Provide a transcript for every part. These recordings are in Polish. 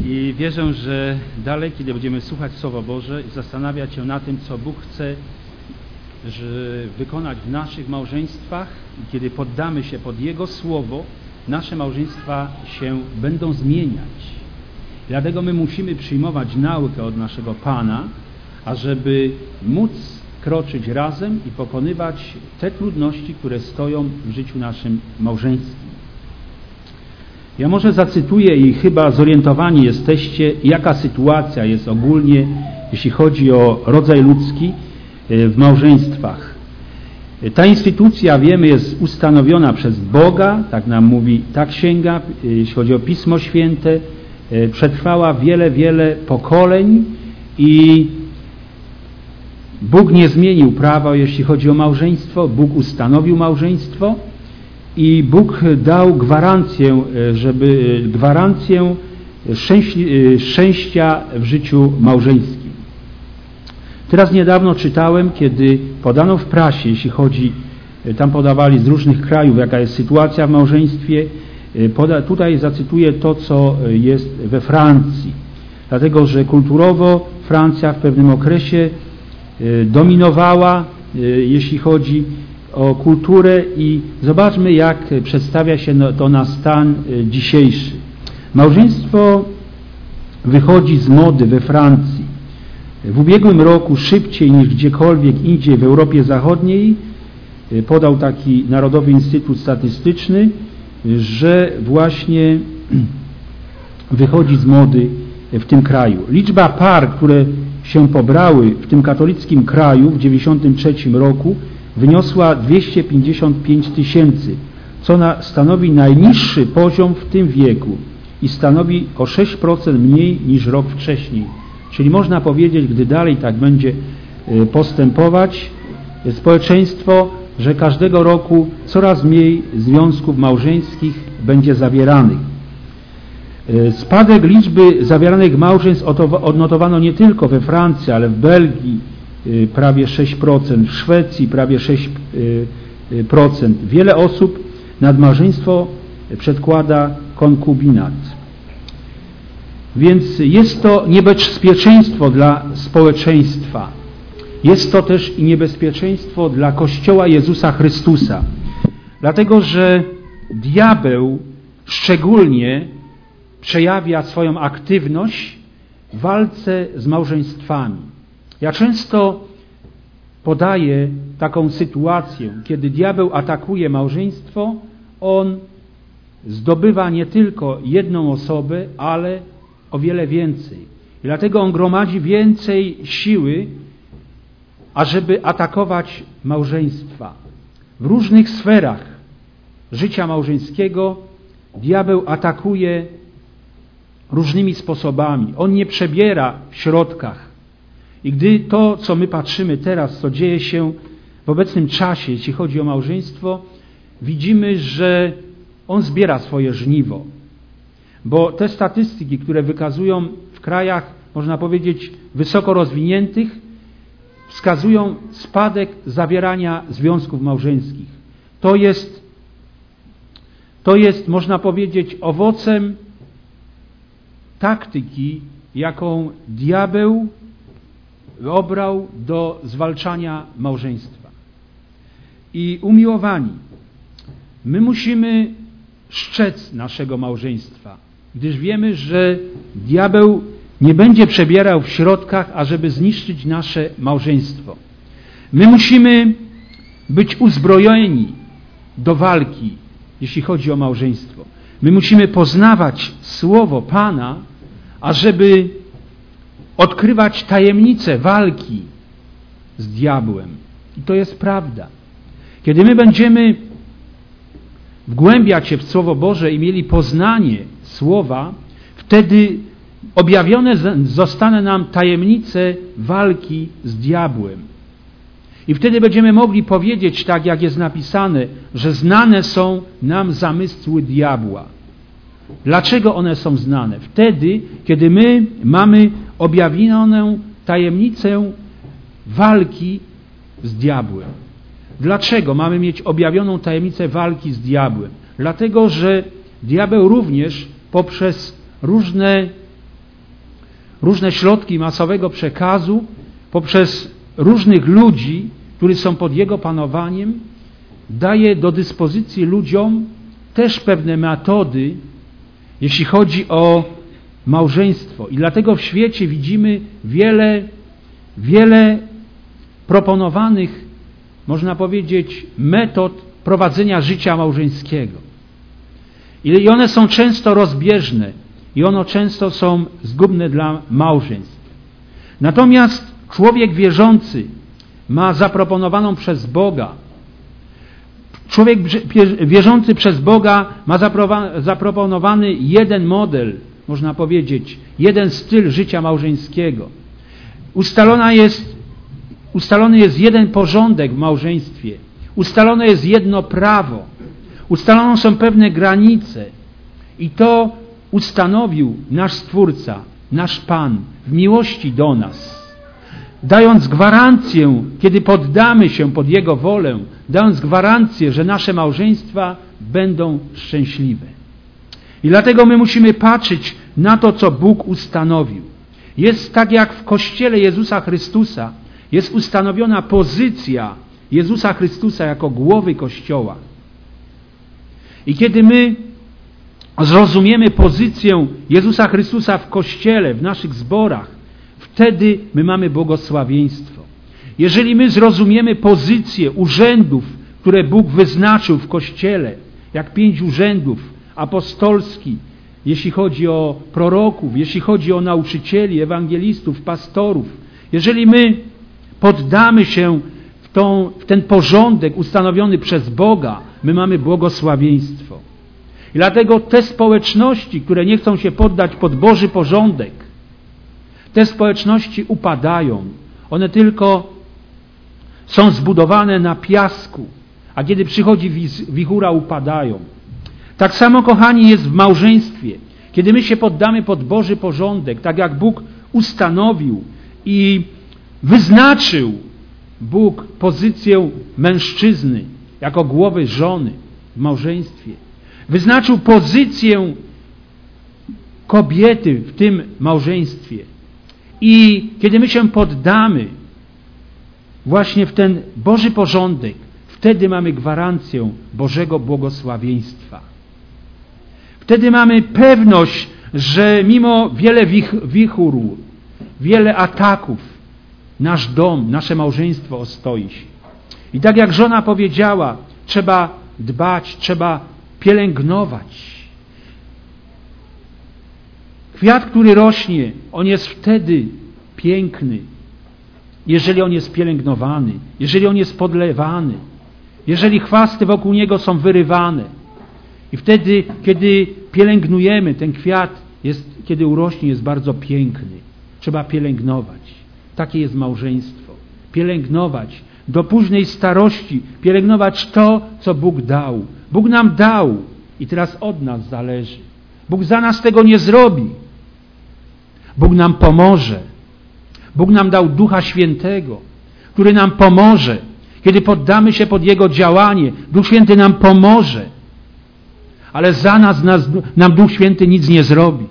I wierzę, że dalej, kiedy będziemy słuchać Słowa Boże i zastanawiać się nad tym, co Bóg chce wykonać w naszych małżeństwach, i kiedy poddamy się pod Jego Słowo, nasze małżeństwa się będą zmieniać. Dlatego my musimy przyjmować naukę od naszego Pana, ażeby móc kroczyć razem i pokonywać te trudności, które stoją w życiu naszym małżeńskim. Ja może zacytuję i chyba zorientowani jesteście, jaka sytuacja jest ogólnie, jeśli chodzi o rodzaj ludzki w małżeństwach. Ta instytucja, wiemy, jest ustanowiona przez Boga, tak nam mówi ta księga, jeśli chodzi o Pismo Święte, przetrwała wiele pokoleń i Bóg nie zmienił prawa, jeśli chodzi o małżeństwo, Bóg ustanowił małżeństwo i Bóg dał gwarancję szczęścia w życiu małżeńskim. Teraz niedawno czytałem, kiedy podano w prasie, jeśli chodzi, tam podawali z różnych krajów, jaka jest sytuacja w małżeństwie. Tutaj zacytuję to, co jest we Francji. Dlatego, że kulturowo Francja w pewnym okresie dominowała, jeśli chodzi o kulturę, i zobaczmy, jak przedstawia się to na stan dzisiejszy. Małżeństwo wychodzi z mody we Francji. W ubiegłym roku szybciej niż gdziekolwiek indziej w Europie Zachodniej, podał taki Narodowy Instytut Statystyczny, że właśnie wychodzi z mody w tym kraju. Liczba par, które się pobrały w tym katolickim kraju w 1993 roku wyniosła 255 000, co stanowi najniższy poziom w tym wieku i stanowi o 6% mniej niż rok wcześniej. Czyli można powiedzieć, gdy dalej tak będzie postępować społeczeństwo, że każdego roku coraz mniej związków małżeńskich będzie zawieranych. Spadek liczby zawieranych małżeństw odnotowano nie tylko we Francji, ale w Belgii prawie 6%, w Szwecji prawie 6%. Wiele osób nad małżeństwo przedkłada konkubinat. Więc jest to niebezpieczeństwo dla społeczeństwa. Jest to też i niebezpieczeństwo dla Kościoła Jezusa Chrystusa. Dlatego, że diabeł szczególnie przejawia swoją aktywność w walce z małżeństwami. Ja często podaję taką sytuację, kiedy diabeł atakuje małżeństwo, on zdobywa nie tylko jedną osobę, ale o wiele więcej. I dlatego on gromadzi więcej siły, ażeby atakować małżeństwa. W różnych sferach życia małżeńskiego diabeł atakuje różnymi sposobami. On nie przebiera w środkach. I gdy to, co my patrzymy teraz, co dzieje się w obecnym czasie, jeśli chodzi o małżeństwo, widzimy, że on zbiera swoje żniwo. Bo te statystyki, które wykazują w krajach, można powiedzieć, wysoko rozwiniętych, wskazują spadek zawierania związków małżeńskich. To jest, można powiedzieć, owocem taktyki, jaką diabeł obrał do zwalczania małżeństwa. I umiłowani, my musimy szczec naszego małżeństwa, gdyż wiemy, że diabeł nie będzie przebierał w środkach, ażeby zniszczyć nasze małżeństwo. My musimy być uzbrojeni do walki, jeśli chodzi o małżeństwo. My musimy poznawać Słowo Pana, ażeby odkrywać tajemnice walki z diabłem. I to jest prawda. Kiedy my będziemy wgłębiać się w Słowo Boże i mieli poznanie Słowa, wtedy objawione zostaną nam tajemnice walki z diabłem. I wtedy będziemy mogli powiedzieć, tak jak jest napisane, że znane są nam zamysły diabła. Dlaczego one są znane? Wtedy, kiedy my mamy objawioną tajemnicę walki z diabłem. Dlaczego mamy mieć objawioną tajemnicę walki z diabłem? Dlatego, że diabeł również poprzez różne różne środki masowego przekazu, poprzez różnych ludzi, którzy są pod Jego panowaniem, daje do dyspozycji ludziom też pewne metody, jeśli chodzi o małżeństwo. I dlatego w świecie widzimy wiele proponowanych, można powiedzieć, metod prowadzenia życia małżeńskiego. I one są często rozbieżne i one często są zgubne dla małżeństw. Natomiast człowiek wierzący ma zaproponowaną przez Boga, człowiek wierzący przez Boga ma zaproponowany jeden model, można powiedzieć, jeden styl życia małżeńskiego. Ustalony jest jeden porządek w małżeństwie. Ustalone jest jedno prawo. Ustalone są pewne granice. I to ustanowił nasz Stwórca, nasz Pan w miłości do nas. Dając gwarancję, kiedy poddamy się pod Jego wolę, dając gwarancję, że nasze małżeństwa będą szczęśliwe. I dlatego my musimy patrzeć na to, co Bóg ustanowił. Jest tak jak w Kościele Jezusa Chrystusa, jest ustanowiona pozycja Jezusa Chrystusa jako głowy Kościoła. I kiedy my zrozumiemy pozycję Jezusa Chrystusa w Kościele, w naszych zborach, wtedy my mamy błogosławieństwo. Jeżeli my zrozumiemy pozycję urzędów, które Bóg wyznaczył w Kościele, jak 5 urzędów apostolskich, jeśli chodzi o proroków, jeśli chodzi o nauczycieli, ewangelistów, pastorów, jeżeli my poddamy się w ten porządek ustanowiony przez Boga, my mamy błogosławieństwo. I dlatego te społeczności, które nie chcą się poddać pod Boży porządek, te społeczności upadają. One tylko są zbudowane na piasku, a kiedy przychodzi wichura, upadają. Tak samo, kochani, jest w małżeństwie. Kiedy my się poddamy pod Boży porządek, tak jak Bóg ustanowił i wyznaczył Bóg pozycję mężczyzny jako głowy żony w małżeństwie. Wyznaczył pozycję kobiety w tym małżeństwie. I kiedy my się poddamy właśnie w ten Boży porządek, wtedy mamy gwarancję Bożego błogosławieństwa. Wtedy mamy pewność, że mimo wiele wichur, wiele ataków, nasz dom, nasze małżeństwo ostoi się. I tak jak żona powiedziała, trzeba dbać, trzeba pielęgnować. Kwiat, który rośnie, on jest wtedy piękny, jeżeli on jest pielęgnowany, jeżeli on jest podlewany, jeżeli chwasty wokół niego są wyrywane. I wtedy, kiedy pielęgnujemy ten kwiat, kiedy urośnie, jest bardzo piękny. Trzeba pielęgnować. Takie jest małżeństwo. Pielęgnować do późnej starości, pielęgnować to, co Bóg dał. Bóg nam dał i teraz od nas zależy. Bóg za nas tego nie zrobi. Bóg nam pomoże. Bóg nam dał Ducha Świętego, który nam pomoże. Kiedy poddamy się pod Jego działanie, Duch Święty nam pomoże. Ale za nam Duch Święty nic nie zrobi.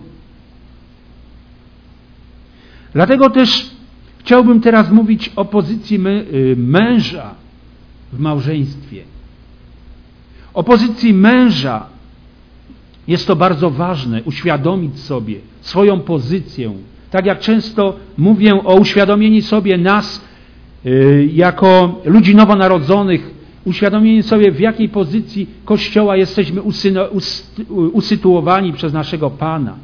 Dlatego też chciałbym teraz mówić o pozycji męża w małżeństwie. O pozycji męża jest to bardzo ważne, uświadomić sobie swoją pozycję. Tak jak często mówię o uświadomieniu sobie nas jako ludzi nowonarodzonych, uświadomienie sobie, w jakiej pozycji Kościoła jesteśmy usytuowani przez naszego Pana.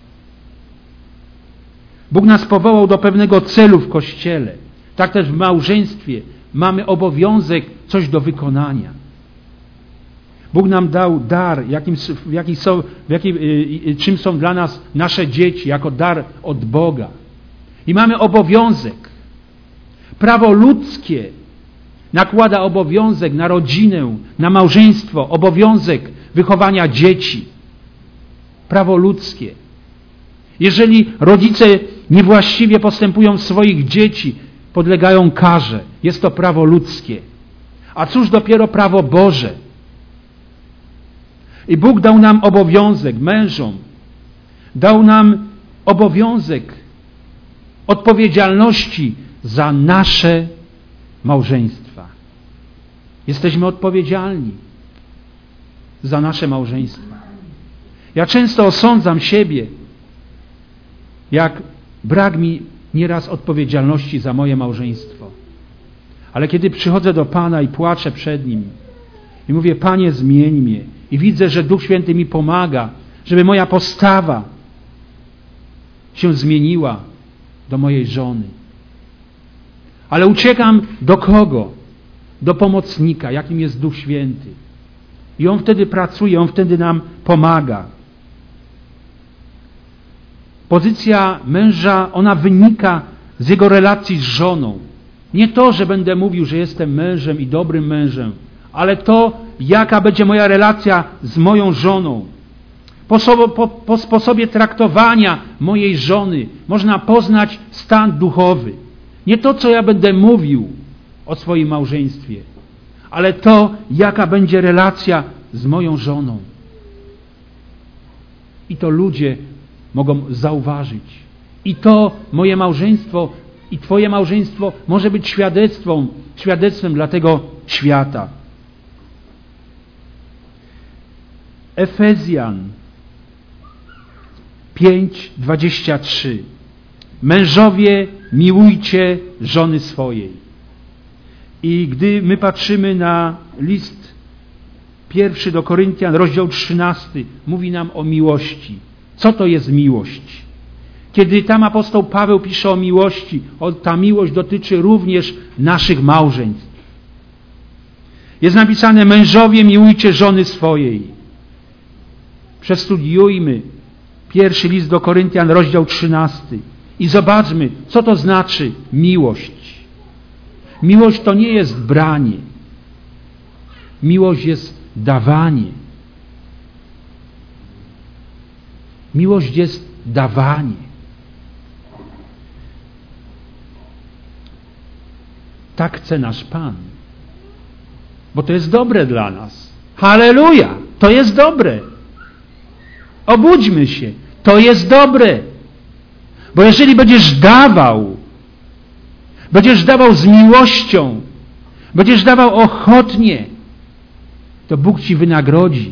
Bóg nas powołał do pewnego celu w Kościele. Tak też w małżeństwie mamy obowiązek coś do wykonania. Bóg nam dał dar, czym są dla nas nasze dzieci, jako dar od Boga. I mamy obowiązek. Prawo ludzkie nakłada obowiązek na rodzinę, na małżeństwo, obowiązek wychowania dzieci. Prawo ludzkie. Jeżeli rodzice niewłaściwie postępują w swoich dzieci, podlegają karze. Jest to prawo ludzkie. A cóż dopiero prawo Boże? I Bóg dał nam obowiązek, mężom, dał nam obowiązek odpowiedzialności za nasze małżeństwa. Jesteśmy odpowiedzialni za nasze małżeństwa. Ja często osądzam siebie, jak brak mi nieraz odpowiedzialności za moje małżeństwo. Ale kiedy przychodzę do Pana i płaczę przed Nim i mówię: Panie, zmień mnie, i widzę, że Duch Święty mi pomaga, żeby moja postawa się zmieniła do mojej żony. Ale uciekam do kogo? Do pomocnika, jakim jest Duch Święty. I On wtedy pracuje, On wtedy nam pomaga. Pozycja męża, ona wynika z jego relacji z żoną. Nie to, że będę mówił, że jestem mężem i dobrym mężem, ale to, jaka będzie moja relacja z moją żoną. Po sposobie traktowania mojej żony można poznać stan duchowy. Nie to, co ja będę mówił o swoim małżeństwie, ale to, jaka będzie relacja z moją żoną. I to ludzie mogą zauważyć. I to moje małżeństwo i Twoje małżeństwo może być świadectwem dla tego świata. Efezjan 5:23. Mężowie, miłujcie żony swojej. I gdy my patrzymy na list 1 do Koryntian, rozdział 13, mówi nam o miłości. Co to jest miłość? Kiedy tam apostoł Paweł pisze o miłości, ta miłość dotyczy również naszych małżeństw. Jest napisane: mężowie, miłujcie żony swojej. Przestudiujmy 1 list do Koryntian, rozdział 13 i zobaczmy, co to znaczy miłość. Miłość to nie jest branie. Miłość jest dawanie. Miłość jest dawanie. Tak chce nasz Pan. Bo to jest dobre dla nas. Halleluja! To jest dobre. Obudźmy się. To jest dobre. Bo jeżeli będziesz dawał z miłością, będziesz dawał ochotnie, to Bóg Ci wynagrodzi,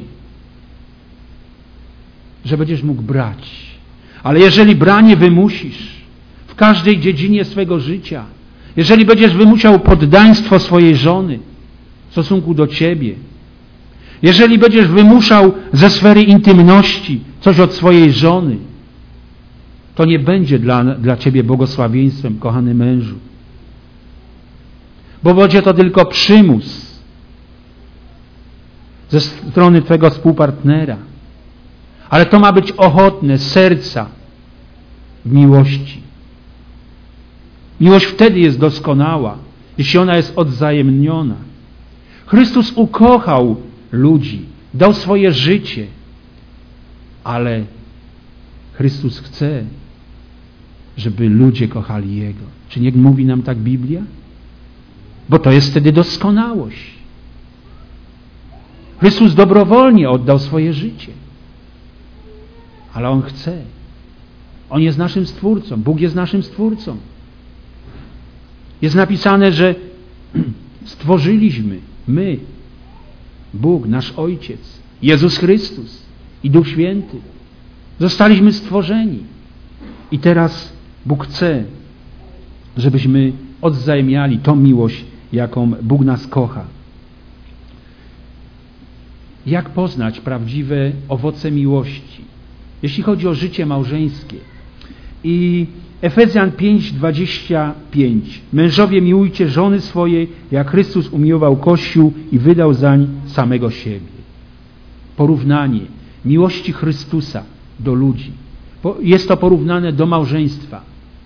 że będziesz mógł brać. Ale jeżeli branie wymusisz w każdej dziedzinie swego życia, jeżeli będziesz wymuszał poddaństwo swojej żony w stosunku do Ciebie, jeżeli będziesz wymuszał ze sfery intymności coś od swojej żony, to nie będzie dla Ciebie błogosławieństwem, kochany mężu. Bo będzie to tylko przymus ze strony Twojego współpartnera. Ale to ma być ochotne, z serca, w miłości. Miłość wtedy jest doskonała, jeśli ona jest odwzajemniona. Chrystus ukochał ludzi, dał swoje życie, ale Chrystus chce, żeby ludzie kochali Jego. Czy nie mówi nam tak Biblia? Bo to jest wtedy doskonałość. Chrystus dobrowolnie oddał swoje życie. Ale On chce. On jest naszym Stwórcą. Bóg jest naszym Stwórcą. Jest napisane, że stworzyliśmy my, Bóg, nasz Ojciec, Jezus Chrystus i Duch Święty. Zostaliśmy stworzeni. I teraz Bóg chce, żebyśmy odwzajemniali tą miłość, jaką Bóg nas kocha. Jak poznać prawdziwe owoce miłości, jeśli chodzi o życie małżeńskie? I Efezjan 5:25. Mężowie, miłujcie żony swoje, jak Chrystus umiłował Kościół i wydał zań samego siebie. Porównanie miłości Chrystusa do ludzi. Jest to porównane do małżeństwa.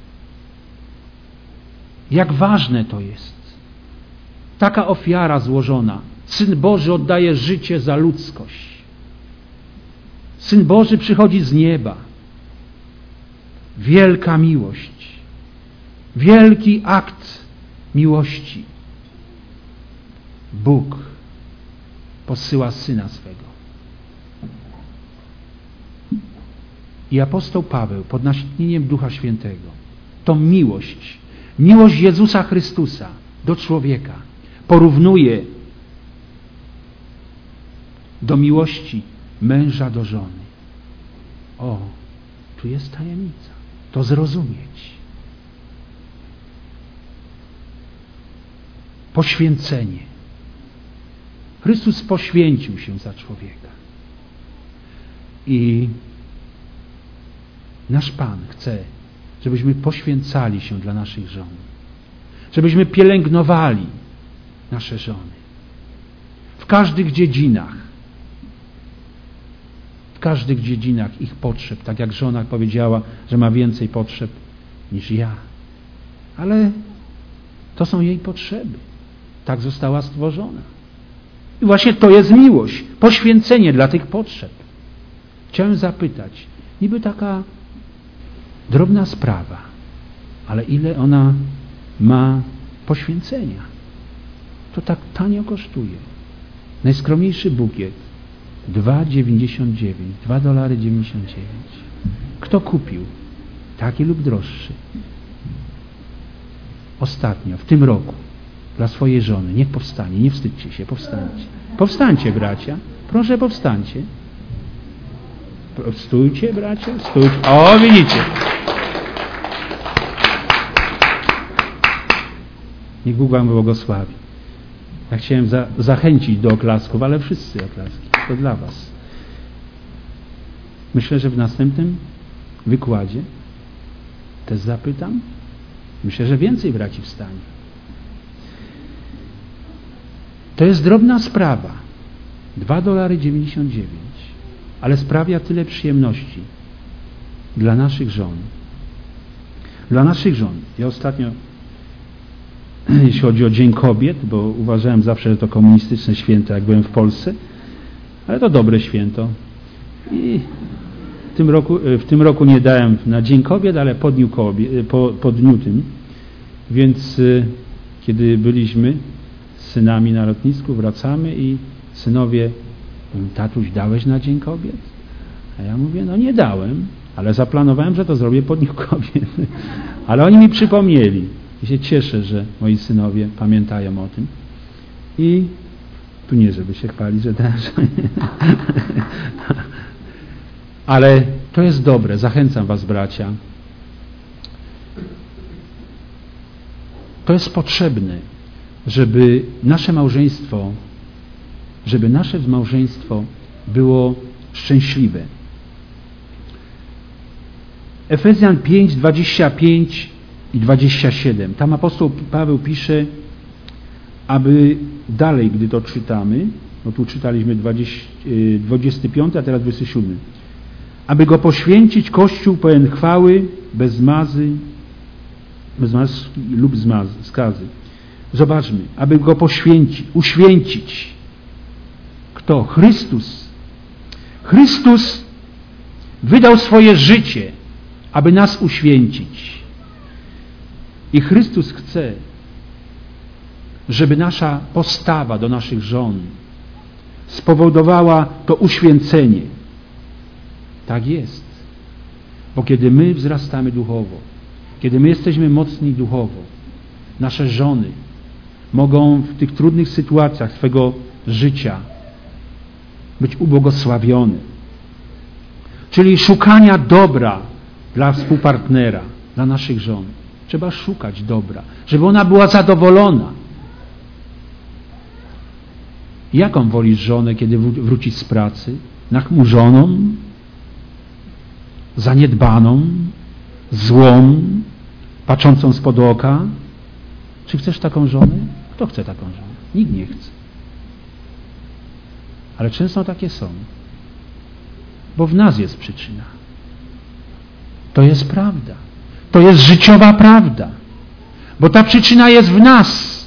Jak ważne to jest. Taka ofiara złożona. Syn Boży oddaje życie za ludzkość. Syn Boży przychodzi z nieba. Wielka miłość. Wielki akt miłości. Bóg posyła Syna swego. I apostoł Paweł pod natchnieniem Ducha Świętego tą miłość. Miłość Jezusa Chrystusa do człowieka porównuje do miłości męża do żony. O, tu jest tajemnica. To zrozumieć. Poświęcenie. Chrystus poświęcił się za człowieka. I nasz Pan chce, żebyśmy poświęcali się dla naszych żon. Żebyśmy pielęgnowali nasze żony. W każdych dziedzinach. W każdych dziedzinach ich potrzeb. Tak jak żona powiedziała, że ma więcej potrzeb niż ja. Ale to są jej potrzeby. Tak została stworzona. I właśnie to jest miłość. Poświęcenie dla tych potrzeb. Chciałem zapytać, niby taka drobna sprawa, ale ile ona ma poświęcenia? To tak tanio kosztuje. Najskromniejszy bukiet $2,99. $2,99. Kto kupił? Taki lub droższy. Ostatnio, w tym roku, dla swojej żony. Niech powstanie, nie wstydźcie się, powstańcie. Powstańcie, bracia. Proszę, powstańcie. Stójcie, bracia, stójcie. O, widzicie. Niech Bóg wam błogosławi. Ja chciałem zachęcić do oklasków, ale wszyscy oklaski. To dla was. Myślę, że w następnym wykładzie też zapytam. Myślę, że więcej braci wstanie. To jest drobna sprawa. $2,99. Ale sprawia tyle przyjemności dla naszych żon. Dla naszych żon. Ja ostatnio, jeśli chodzi o Dzień Kobiet, bo uważałem zawsze, że to komunistyczne święto, jak byłem w Polsce, ale to dobre święto. I w tym roku nie dałem na Dzień Kobiet, ale po dniu tym. Więc kiedy byliśmy z synami na lotnisku, wracamy i synowie: tatuś, dałeś na Dzień Kobiet? A ja mówię, no nie dałem, ale zaplanowałem, że to zrobię po Dniu Kobiet. Ale oni mi przypomnieli. I się cieszę, że moi synowie pamiętają o tym. I tu nie, żeby się chwalić, że też. Ale to jest dobre. Zachęcam was, bracia. To jest potrzebne, żeby nasze małżeństwo było szczęśliwe. Efezjan 5, 25 i 27. Tam apostoł Paweł pisze, aby dalej, gdy to czytamy, no tu czytaliśmy 25, a teraz 27. Aby go poświęcić, Kościół pełen chwały, bez zmazy lub skazy. Zobaczmy, aby go uświęcić. Kto? Chrystus. Chrystus wydał swoje życie, aby nas uświęcić. I Chrystus chce, żeby nasza postawa do naszych żon spowodowała to uświęcenie. Tak jest. Bo kiedy my wzrastamy duchowo, kiedy my jesteśmy mocni duchowo, nasze żony mogą w tych trudnych sytuacjach swego życia być ubłogosławione. Czyli szukania dobra dla współpartnera, dla naszych żon. Trzeba szukać dobra, żeby ona była zadowolona. Jaką wolisz żonę, kiedy wróci z pracy? Nachmurzoną? Zaniedbaną? Złą? Patrzącą spod oka? Czy chcesz taką żonę? Kto chce taką żonę? Nikt nie chce. Ale często takie są. Bo w nas jest przyczyna. To jest prawda. To jest życiowa prawda. Bo ta przyczyna jest w nas.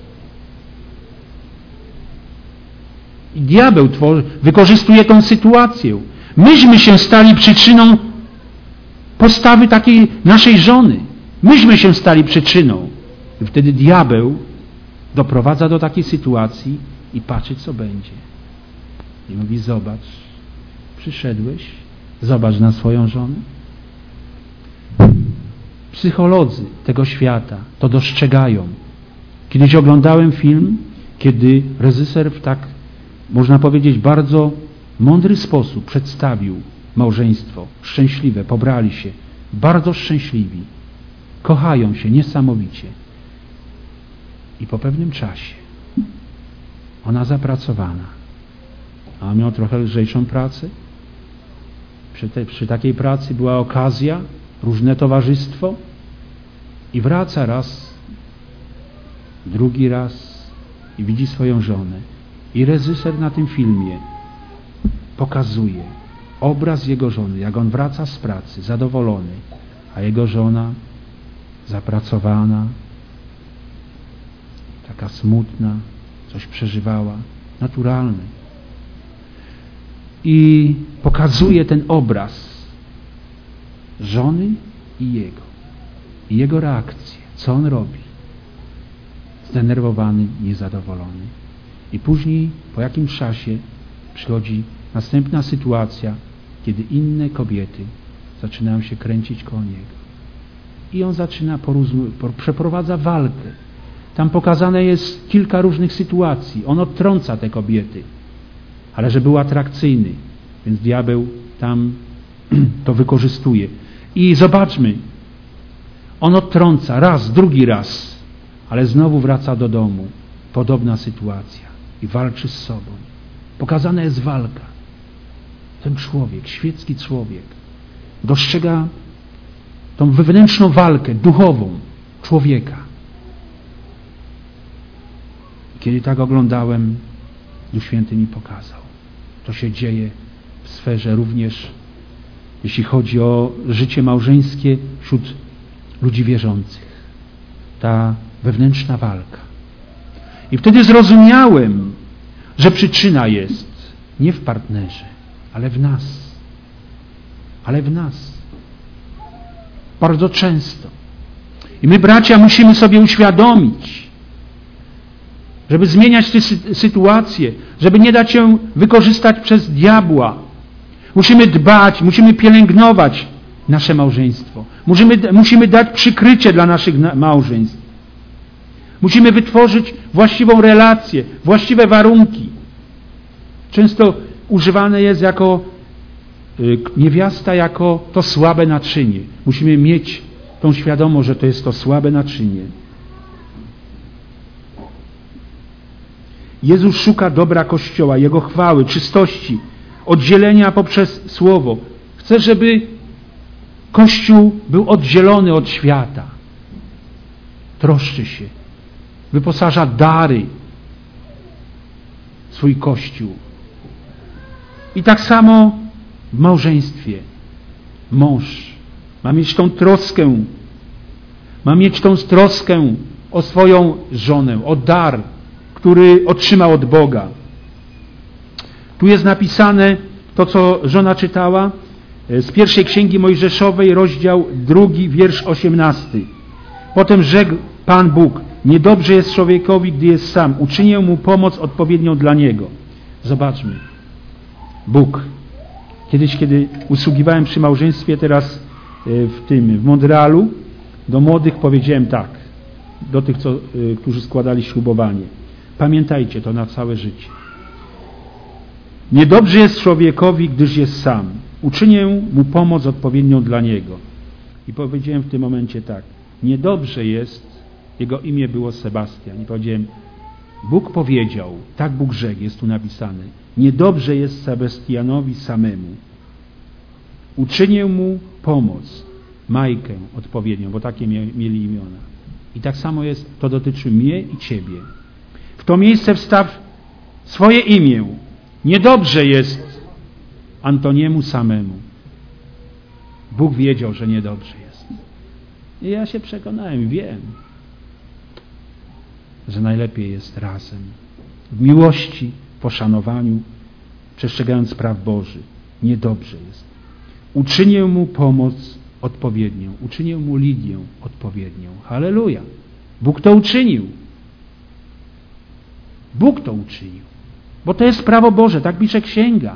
I diabeł wykorzystuje tę sytuację. Myśmy się stali przyczyną postawy takiej naszej żony. Myśmy się stali przyczyną. I wtedy diabeł doprowadza do takiej sytuacji i patrzy, co będzie. I mówi: zobacz, przyszedłeś, zobacz na swoją żonę. Psycholodzy tego świata to dostrzegają. Kiedyś oglądałem film, kiedy reżyser w tak, można powiedzieć, bardzo mądry sposób przedstawił małżeństwo szczęśliwe, pobrali się, bardzo szczęśliwi, kochają się niesamowicie. I po pewnym czasie ona zapracowana, a on miał trochę lżejszą pracę. Przy takiej pracy była okazja, różne towarzystwo i wraca raz, drugi raz i widzi swoją żonę. I reżyser na tym filmie pokazuje obraz jego żony, jak on wraca z pracy, zadowolony, a jego żona zapracowana, taka smutna, coś przeżywała, naturalne. I pokazuje ten obraz żony i jego reakcję, co on robi. Zdenerwowany, niezadowolony. I później, po jakimś czasie, przychodzi następna sytuacja, kiedy inne kobiety zaczynają się kręcić koło niego. I on zaczyna przeprowadza walkę. Tam pokazane jest kilka różnych sytuacji. On odtrąca te kobiety, ale że był atrakcyjny, więc diabeł tam to wykorzystuje. I zobaczmy, on odtrąca raz, drugi raz, ale znowu wraca do domu. Podobna sytuacja i walczy z sobą. Pokazana jest walka. Ten człowiek, świecki człowiek, dostrzega tą wewnętrzną walkę duchową człowieka. Kiedy tak oglądałem, Duch Święty mi pokazał. To się dzieje w sferze również, jeśli chodzi o życie małżeńskie wśród ludzi wierzących. Ta wewnętrzna walka. I wtedy zrozumiałem, że przyczyna jest nie w partnerze, ale w nas. Ale w nas. Bardzo często. I my, bracia, musimy sobie uświadomić, żeby zmieniać tę sytuację, żeby nie dać się wykorzystać przez diabła. Musimy dbać, musimy pielęgnować nasze małżeństwo. Musimy dać przykrycie dla naszych małżeństw. Musimy wytworzyć właściwą relację, właściwe warunki. Często używane jest jako niewiasta, jako to słabe naczynie. Musimy mieć tą świadomość, że to jest to słabe naczynie. Jezus szuka dobra Kościoła, Jego chwały, czystości, oddzielenia poprzez Słowo. Chce, żeby Kościół był oddzielony od świata. Troszczy się. Wyposaża dary swój Kościół. I tak samo w małżeństwie. Mąż ma mieć tą troskę. Ma mieć tą troskę o swoją żonę, o dar, który otrzymał od Boga. Tu jest napisane to, co żona czytała z pierwszej Księgi Mojżeszowej, rozdział 2, wiersz 18. Potem rzekł Pan Bóg: niedobrze jest człowiekowi, gdy jest sam. Uczynię mu pomoc odpowiednią dla niego. Zobaczmy. Bóg. Kiedyś, kiedy usługiwałem przy małżeństwie, teraz w Montrealu, do młodych powiedziałem tak, do tych, którzy składali ślubowanie. Pamiętajcie to na całe życie. Niedobrze jest człowiekowi, gdyż jest sam. Uczynię mu pomoc odpowiednią dla niego. I powiedziałem w tym momencie tak. Niedobrze jest, jego imię było Sebastian. I powiedziałem, Bóg powiedział, tak Bóg rzekł, jest tu napisane. Niedobrze jest Sebastianowi samemu. Uczynię mu pomoc, Majkę odpowiednią, bo takie mieli imiona. I tak samo jest, to dotyczy mnie i ciebie. W to miejsce wstaw swoje imię. Niedobrze jest Antoniemu samemu. Bóg wiedział, że niedobrze jest. I ja się przekonałem, wiem, że najlepiej jest razem. W miłości, poszanowaniu, przestrzegając praw Bożych. Niedobrze jest. Uczynię mu pomoc odpowiednią. Uczynię mu Lidię odpowiednią. Halleluja. Bóg to uczynił. Bóg to uczynił. Bo to jest prawo Boże, tak pisze Księga.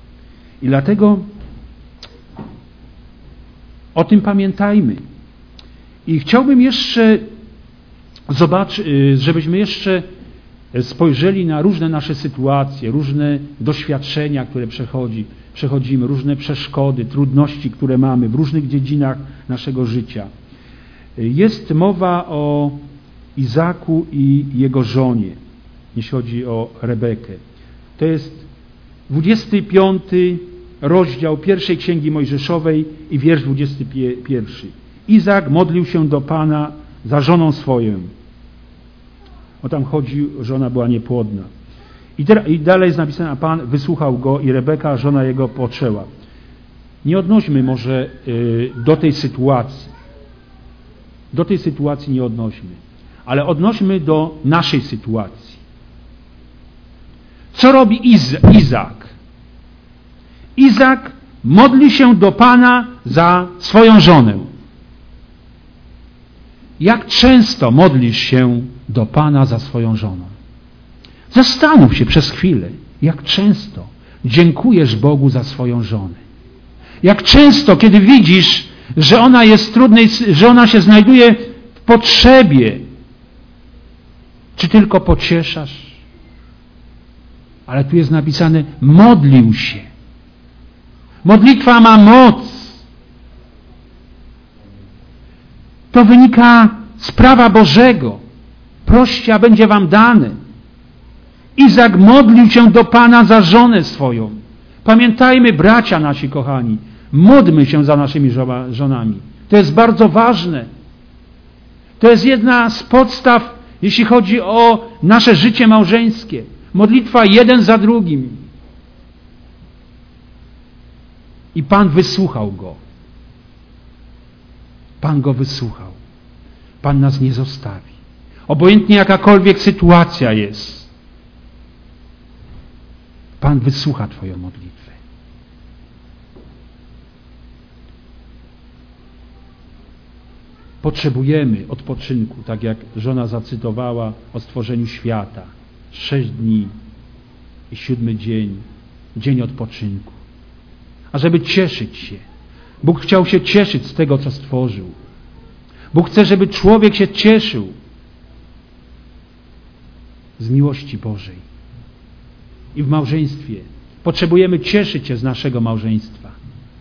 I dlatego o tym pamiętajmy. I chciałbym jeszcze żebyśmy jeszcze spojrzeli na różne nasze sytuacje, różne doświadczenia, które przechodzimy, różne przeszkody, trudności, które mamy w różnych dziedzinach naszego życia. Jest mowa o Izaku i jego żonie, jeśli chodzi o Rebekę. To jest 25 rozdział pierwszej Księgi Mojżeszowej i wiersz 21. Izak modlił się do Pana za żoną swoją. O tam chodzi, żona była niepłodna. I dalej jest napisane, a Pan wysłuchał go i Rebeka, żona jego, poczęła. Nie odnośmy może do tej sytuacji. Do tej sytuacji nie odnośmy. Ale odnośmy do naszej sytuacji. Co robi Izak? Izak modli się do Pana za swoją żonę. Jak często modlisz się do Pana za swoją żoną? Zastanów się przez chwilę, jak często dziękujesz Bogu za swoją żonę. Jak często, kiedy widzisz, że ona jest trudnej, że ona się znajduje w potrzebie, czy tylko pocieszasz? Ale tu jest napisane, modlił się. Modlitwa ma moc. To wynika z prawa Bożego. Proście, a będzie wam dane. Izak modlił się do Pana za żonę swoją. Pamiętajmy, bracia nasi kochani, módlmy się za naszymi żonami. To jest bardzo ważne. To jest jedna z podstaw, jeśli chodzi o nasze życie małżeńskie. Modlitwa jeden za drugim. I Pan wysłuchał go. Pan go wysłuchał. Pan nas nie zostawi. Obojętnie jakakolwiek sytuacja jest. Pan wysłucha Twoją modlitwę. Potrzebujemy odpoczynku, tak jak żona zacytowała o stworzeniu świata. 6 dni i 7 dzień, dzień odpoczynku. A żeby cieszyć się. Bóg chciał się cieszyć z tego, co stworzył. Bóg chce, żeby człowiek się cieszył z miłości Bożej. I w małżeństwie potrzebujemy cieszyć się z naszego małżeństwa.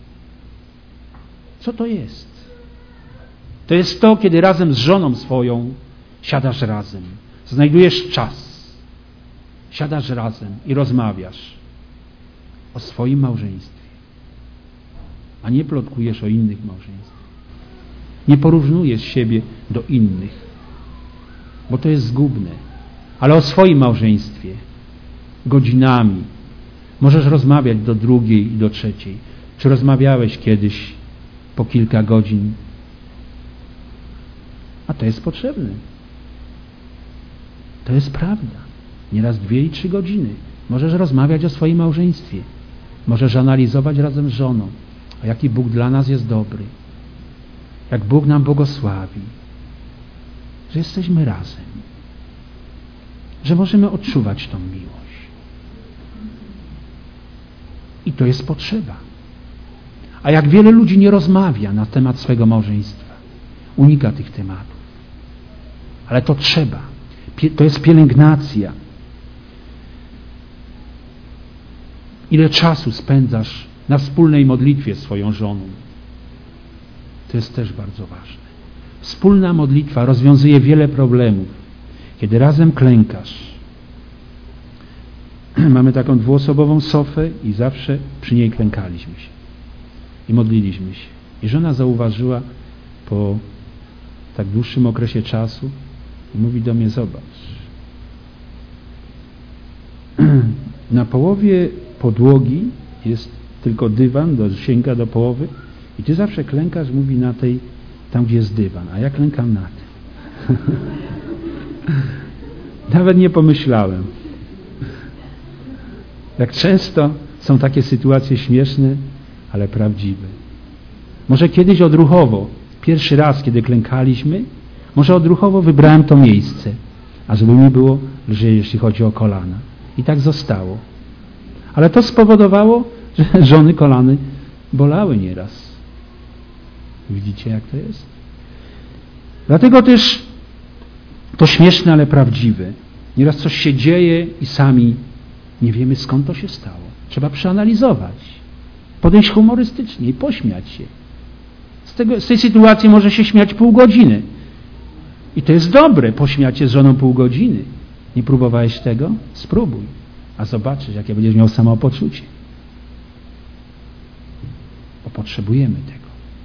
Co to jest? To jest to, kiedy razem z żoną swoją siadasz razem. Znajdujesz czas. Siadasz razem i rozmawiasz o swoim małżeństwie. A nie plotkujesz o innych małżeństwach. Nie porównujesz siebie do innych, bo to jest zgubne. Ale o swoim małżeństwie godzinami możesz rozmawiać do 2 i do 3. Czy rozmawiałeś kiedyś po kilka godzin? A to jest potrzebne. To jest prawda. Nieraz 2 i 3 godziny. Możesz rozmawiać o swoim małżeństwie. Możesz analizować razem z żoną, a jaki Bóg dla nas jest dobry. Jak Bóg nam błogosławi. Że jesteśmy razem. Że możemy odczuwać tą miłość. I to jest potrzeba. A jak wiele ludzi nie rozmawia na temat swego małżeństwa. Unika tych tematów. Ale to trzeba. To jest pielęgnacja. Ile czasu spędzasz na wspólnej modlitwie z swoją żoną? To jest też bardzo ważne. Wspólna modlitwa rozwiązuje wiele problemów. Kiedy razem klękasz. Mamy taką 2-osobową sofę i zawsze przy niej klękaliśmy się. I modliliśmy się. I żona zauważyła po tak dłuższym okresie czasu i mówi do mnie, zobacz. Na połowie podłogi jest tylko dywan, sięga do połowy i ty zawsze klękasz, mówi, na tej, tam gdzie jest dywan, a ja klękam na tym. Nawet nie pomyślałem. Jak często są takie sytuacje śmieszne, ale prawdziwe. Może kiedyś odruchowo, pierwszy raz, kiedy klękaliśmy, może odruchowo wybrałem to miejsce, a żeby mi było lżej, jeśli chodzi o kolana. I tak zostało. Ale to spowodowało, że żony kolany bolały nieraz. Widzicie, jak to jest? Dlatego też to śmieszne, ale prawdziwe. Nieraz coś się dzieje i sami nie wiemy, skąd to się stało. Trzeba przeanalizować, podejść humorystycznie i pośmiać się. Z tej sytuacji może się śmiać pół godziny. I to jest dobre, pośmiać się z żoną pół godziny. Nie próbowałeś tego? Spróbuj. A zobaczysz, jakie będziesz miał samopoczucie. Bo potrzebujemy tego.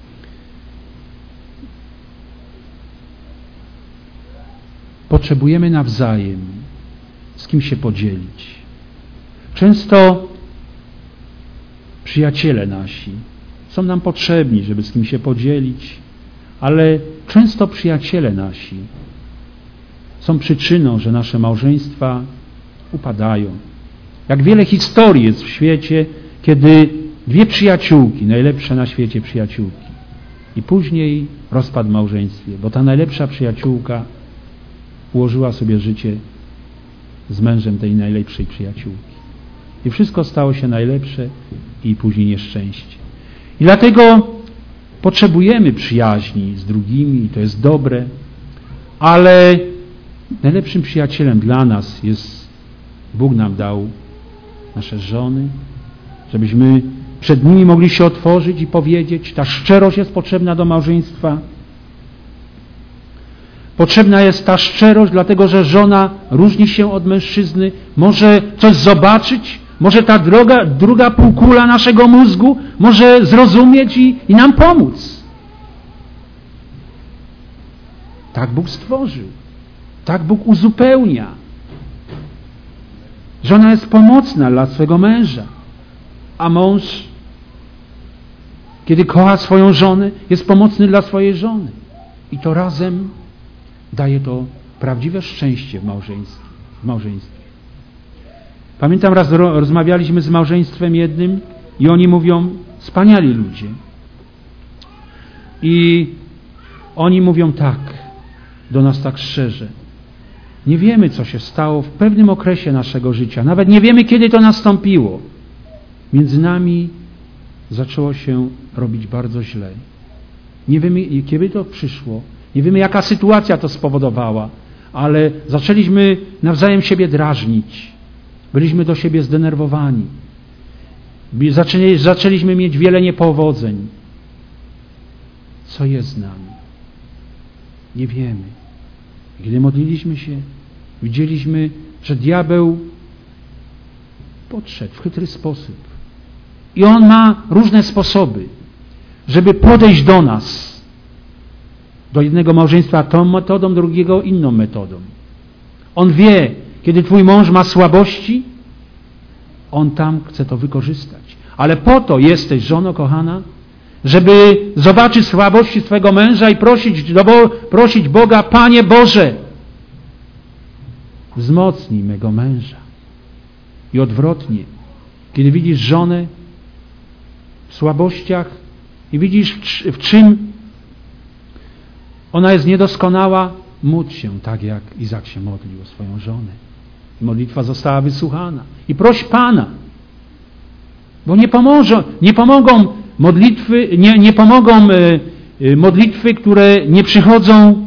Potrzebujemy nawzajem z kim się podzielić. Często przyjaciele nasi są nam potrzebni, żeby z kim się podzielić, ale często przyjaciele nasi są przyczyną, że nasze małżeństwa upadają. Jak wiele historii jest w świecie, kiedy dwie przyjaciółki, najlepsze na świecie przyjaciółki, i później rozpad w małżeństwie, bo ta najlepsza przyjaciółka ułożyła sobie życie z mężem tej najlepszej przyjaciółki. I wszystko stało się najlepsze i później nieszczęście. I dlatego potrzebujemy przyjaźni z drugimi, i to jest dobre, ale najlepszym przyjacielem dla nas jest, Bóg nam dał nasze żony, żebyśmy przed nimi mogli się otworzyć i powiedzieć. Ta szczerość jest potrzebna do małżeństwa. Potrzebna jest ta szczerość, dlatego że żona różni się od mężczyzny, może coś zobaczyć, może ta druga półkula naszego mózgu może zrozumieć i nam pomóc. Tak Bóg stworzył. Tak Bóg uzupełnia. Żona jest pomocna dla swego męża, a mąż, kiedy kocha swoją żonę, jest pomocny dla swojej żony. I to razem daje to prawdziwe szczęście w małżeństwie. Pamiętam, raz rozmawialiśmy z małżeństwem jednym i oni mówią, wspaniali ludzie. I oni mówią tak, do nas tak szczerze. Nie wiemy, co się stało w pewnym okresie naszego życia. Nawet nie wiemy, kiedy to nastąpiło. Między nami zaczęło się robić bardzo źle. Nie wiemy, kiedy to przyszło. Nie wiemy, jaka sytuacja to spowodowała, ale zaczęliśmy nawzajem siebie drażnić. Byliśmy do siebie zdenerwowani. Zaczęliśmy mieć wiele niepowodzeń. Co jest z nami? Nie wiemy. Gdy modliliśmy się, widzieliśmy, że diabeł podszedł w chytry sposób. I on ma różne sposoby, żeby podejść do nas. Do jednego małżeństwa tą metodą, drugiego inną metodą. On wie, kiedy twój mąż ma słabości, on tam chce to wykorzystać. Ale po to jesteś, żono kochana, żeby zobaczyć słabości swego męża i prosić Boga, Panie Boże, wzmocnij mego męża. I odwrotnie, kiedy widzisz żonę w słabościach i widzisz, w czym ona jest niedoskonała, módl się tak, jak Izak się modlił o swoją żonę. I modlitwa została wysłuchana. I proś Pana, bo nie pomogą modlitwy, które nie przychodzą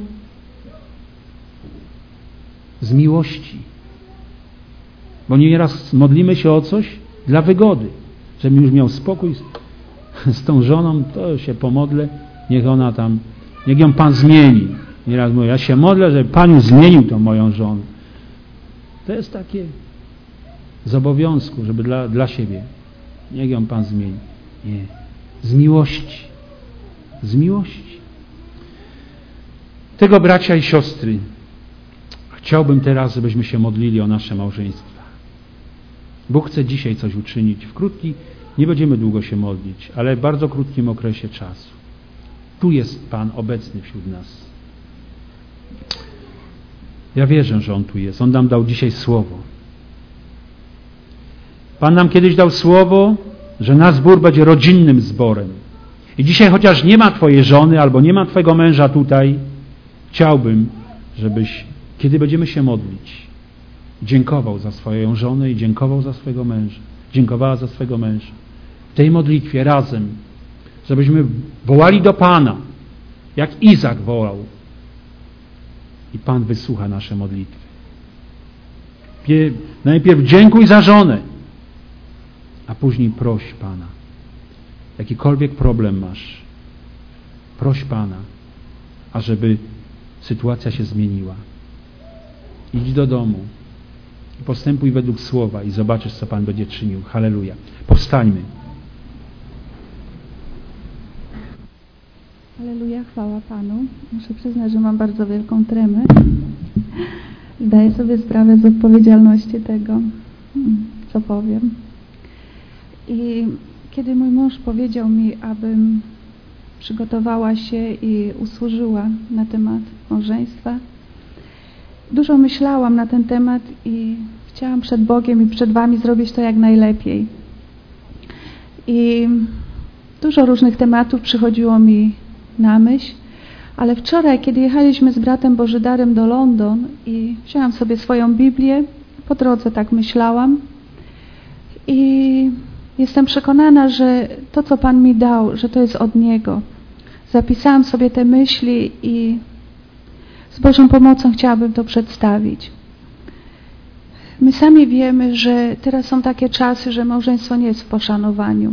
z miłości. Bo nieraz modlimy się o coś dla wygody. Żebym już miał spokój z tą żoną, to się pomodlę, niech ją Pan zmieni. Nieraz mówię, ja się modlę, żeby Pan już zmienił tą moją żonę. To jest takie z obowiązku, żeby dla siebie. Niech ją Pan zmieni. Nie. Z miłości. Z miłości. Tego, bracia i siostry, chciałbym teraz, żebyśmy się modlili o nasze małżeństwa. Bóg chce dzisiaj coś uczynić. Nie będziemy długo się modlić, ale w bardzo krótkim okresie czasu. Tu jest Pan obecny wśród nas. Ja wierzę, że On tu jest. On nam dał dzisiaj słowo. Pan nam kiedyś dał słowo, że nasz zbór będzie rodzinnym zborem. I dzisiaj, chociaż nie ma twojej żony albo nie ma twojego męża tutaj, chciałbym, żebyś, kiedy będziemy się modlić, dziękował za swoją żonę i dziękował za swojego męża. Dziękowała za swojego męża. W tej modlitwie razem, żebyśmy wołali do Pana, jak Izak wołał. i Pan wysłucha nasze modlitwy. Najpierw dziękuj za żonę, a później proś Pana. Jakikolwiek problem masz, proś Pana, ażeby sytuacja się zmieniła. Idź do domu i postępuj według Słowa i zobaczysz, co Pan będzie czynił. Halleluja. Powstańmy. Halleluja, chwała Panu. Muszę przyznać, że mam bardzo wielką tremę. Zdaję sobie sprawę z odpowiedzialności tego, co powiem. I kiedy mój mąż powiedział mi, abym przygotowała się i usłużyła na temat małżeństwa, dużo myślałam na ten temat i chciałam przed Bogiem i przed Wami zrobić to jak najlepiej. I dużo różnych tematów przychodziło mi na myśl, ale wczoraj, kiedy jechaliśmy z bratem Bożydarem do London i wzięłam sobie swoją Biblię, po drodze tak myślałam i jestem przekonana, że to, co Pan mi dał, że to jest od Niego. Zapisałam sobie te myśli i z Bożą pomocą chciałabym to przedstawić. My sami wiemy, że teraz są takie czasy, że małżeństwo nie jest w poszanowaniu.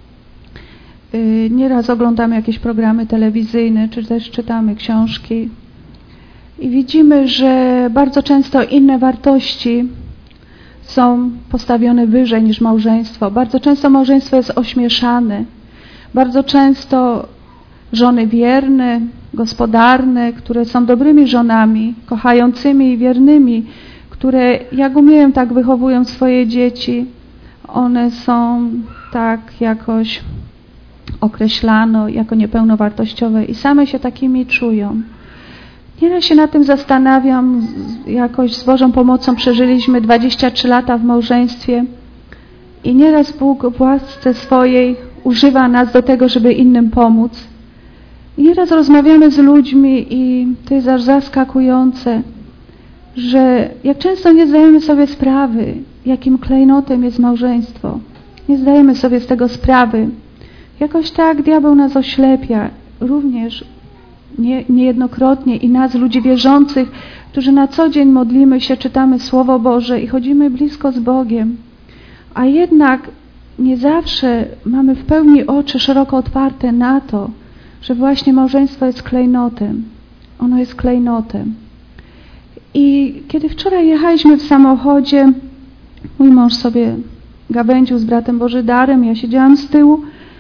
Nieraz oglądamy jakieś programy telewizyjne, czy też czytamy książki i widzimy, że bardzo często inne wartości są postawione wyżej niż małżeństwo. Bardzo często małżeństwo jest ośmieszane. Bardzo często żony wierne, gospodarne, które są dobrymi żonami, kochającymi i wiernymi, które jak umieją, tak wychowują swoje dzieci. One są tak jakoś określano jako niepełnowartościowe i same się takimi czują. Nieraz się nad tym zastanawiam, jakoś z Bożą pomocą przeżyliśmy 23 lata w małżeństwie i nieraz Bóg w łasce swojej używa nas do tego, żeby innym pomóc. I nieraz rozmawiamy z ludźmi i to jest aż zaskakujące, że jak często nie zdajemy sobie sprawy, jakim klejnotem jest małżeństwo. Nie zdajemy sobie z tego sprawy. Jakoś tak diabeł nas oślepia, również niejednokrotnie i nas, ludzi wierzących, którzy na co dzień modlimy się, czytamy Słowo Boże i chodzimy blisko z Bogiem. A jednak nie zawsze mamy w pełni oczy szeroko otwarte na to, że właśnie małżeństwo jest klejnotem. Ono jest klejnotem. I kiedy wczoraj jechaliśmy w samochodzie, mój mąż sobie gawędził z bratem Bożydarem, ja siedziałam z tyłu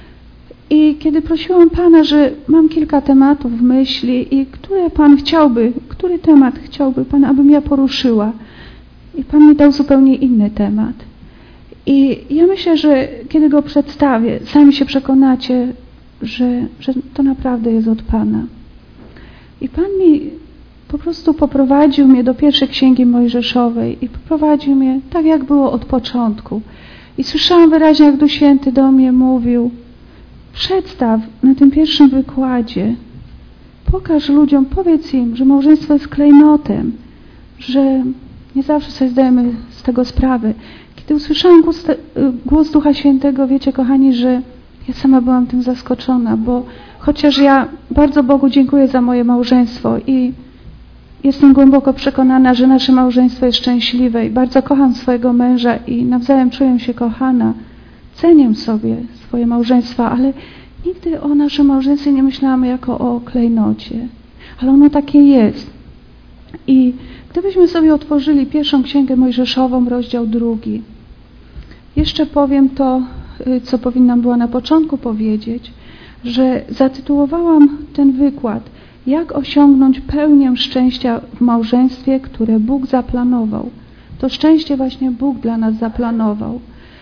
i kiedy prosiłam Pana, że mam kilka tematów w myśli i który temat chciałby Pan, abym ja poruszyła. I Pan mi dał zupełnie inny temat. I ja myślę, że kiedy go przedstawię, sami się przekonacie, że to naprawdę jest od Pana. I Pan mi po prostu poprowadził mnie do pierwszej Księgi Mojżeszowej i poprowadził mnie tak, jak było od początku. I słyszałam wyraźnie, jak Duch Święty do mnie mówił: przedstaw na tym pierwszym wykładzie, pokaż ludziom, powiedz im, że małżeństwo jest klejnotem, że nie zawsze sobie zdajemy z tego sprawę. Kiedy usłyszałam głos Ducha Świętego, wiecie, kochani, że ja sama byłam tym zaskoczona, bo chociaż ja bardzo Bogu dziękuję za moje małżeństwo i jestem głęboko przekonana, że nasze małżeństwo jest szczęśliwe i bardzo kocham swojego męża i nawzajem czuję się kochana, cenię sobie swoje małżeństwo, ale nigdy o naszym małżeństwie nie myślałam jako o klejnocie. Ale ono takie jest. I gdybyśmy sobie otworzyli pierwszą Księgę Mojżeszową, rozdział 2. Jeszcze powiem to, co powinnam była na początku powiedzieć, że zatytułowałam ten wykład: jak osiągnąć pełnię szczęścia w małżeństwie, które Bóg zaplanował. To szczęście właśnie Bóg dla nas zaplanował.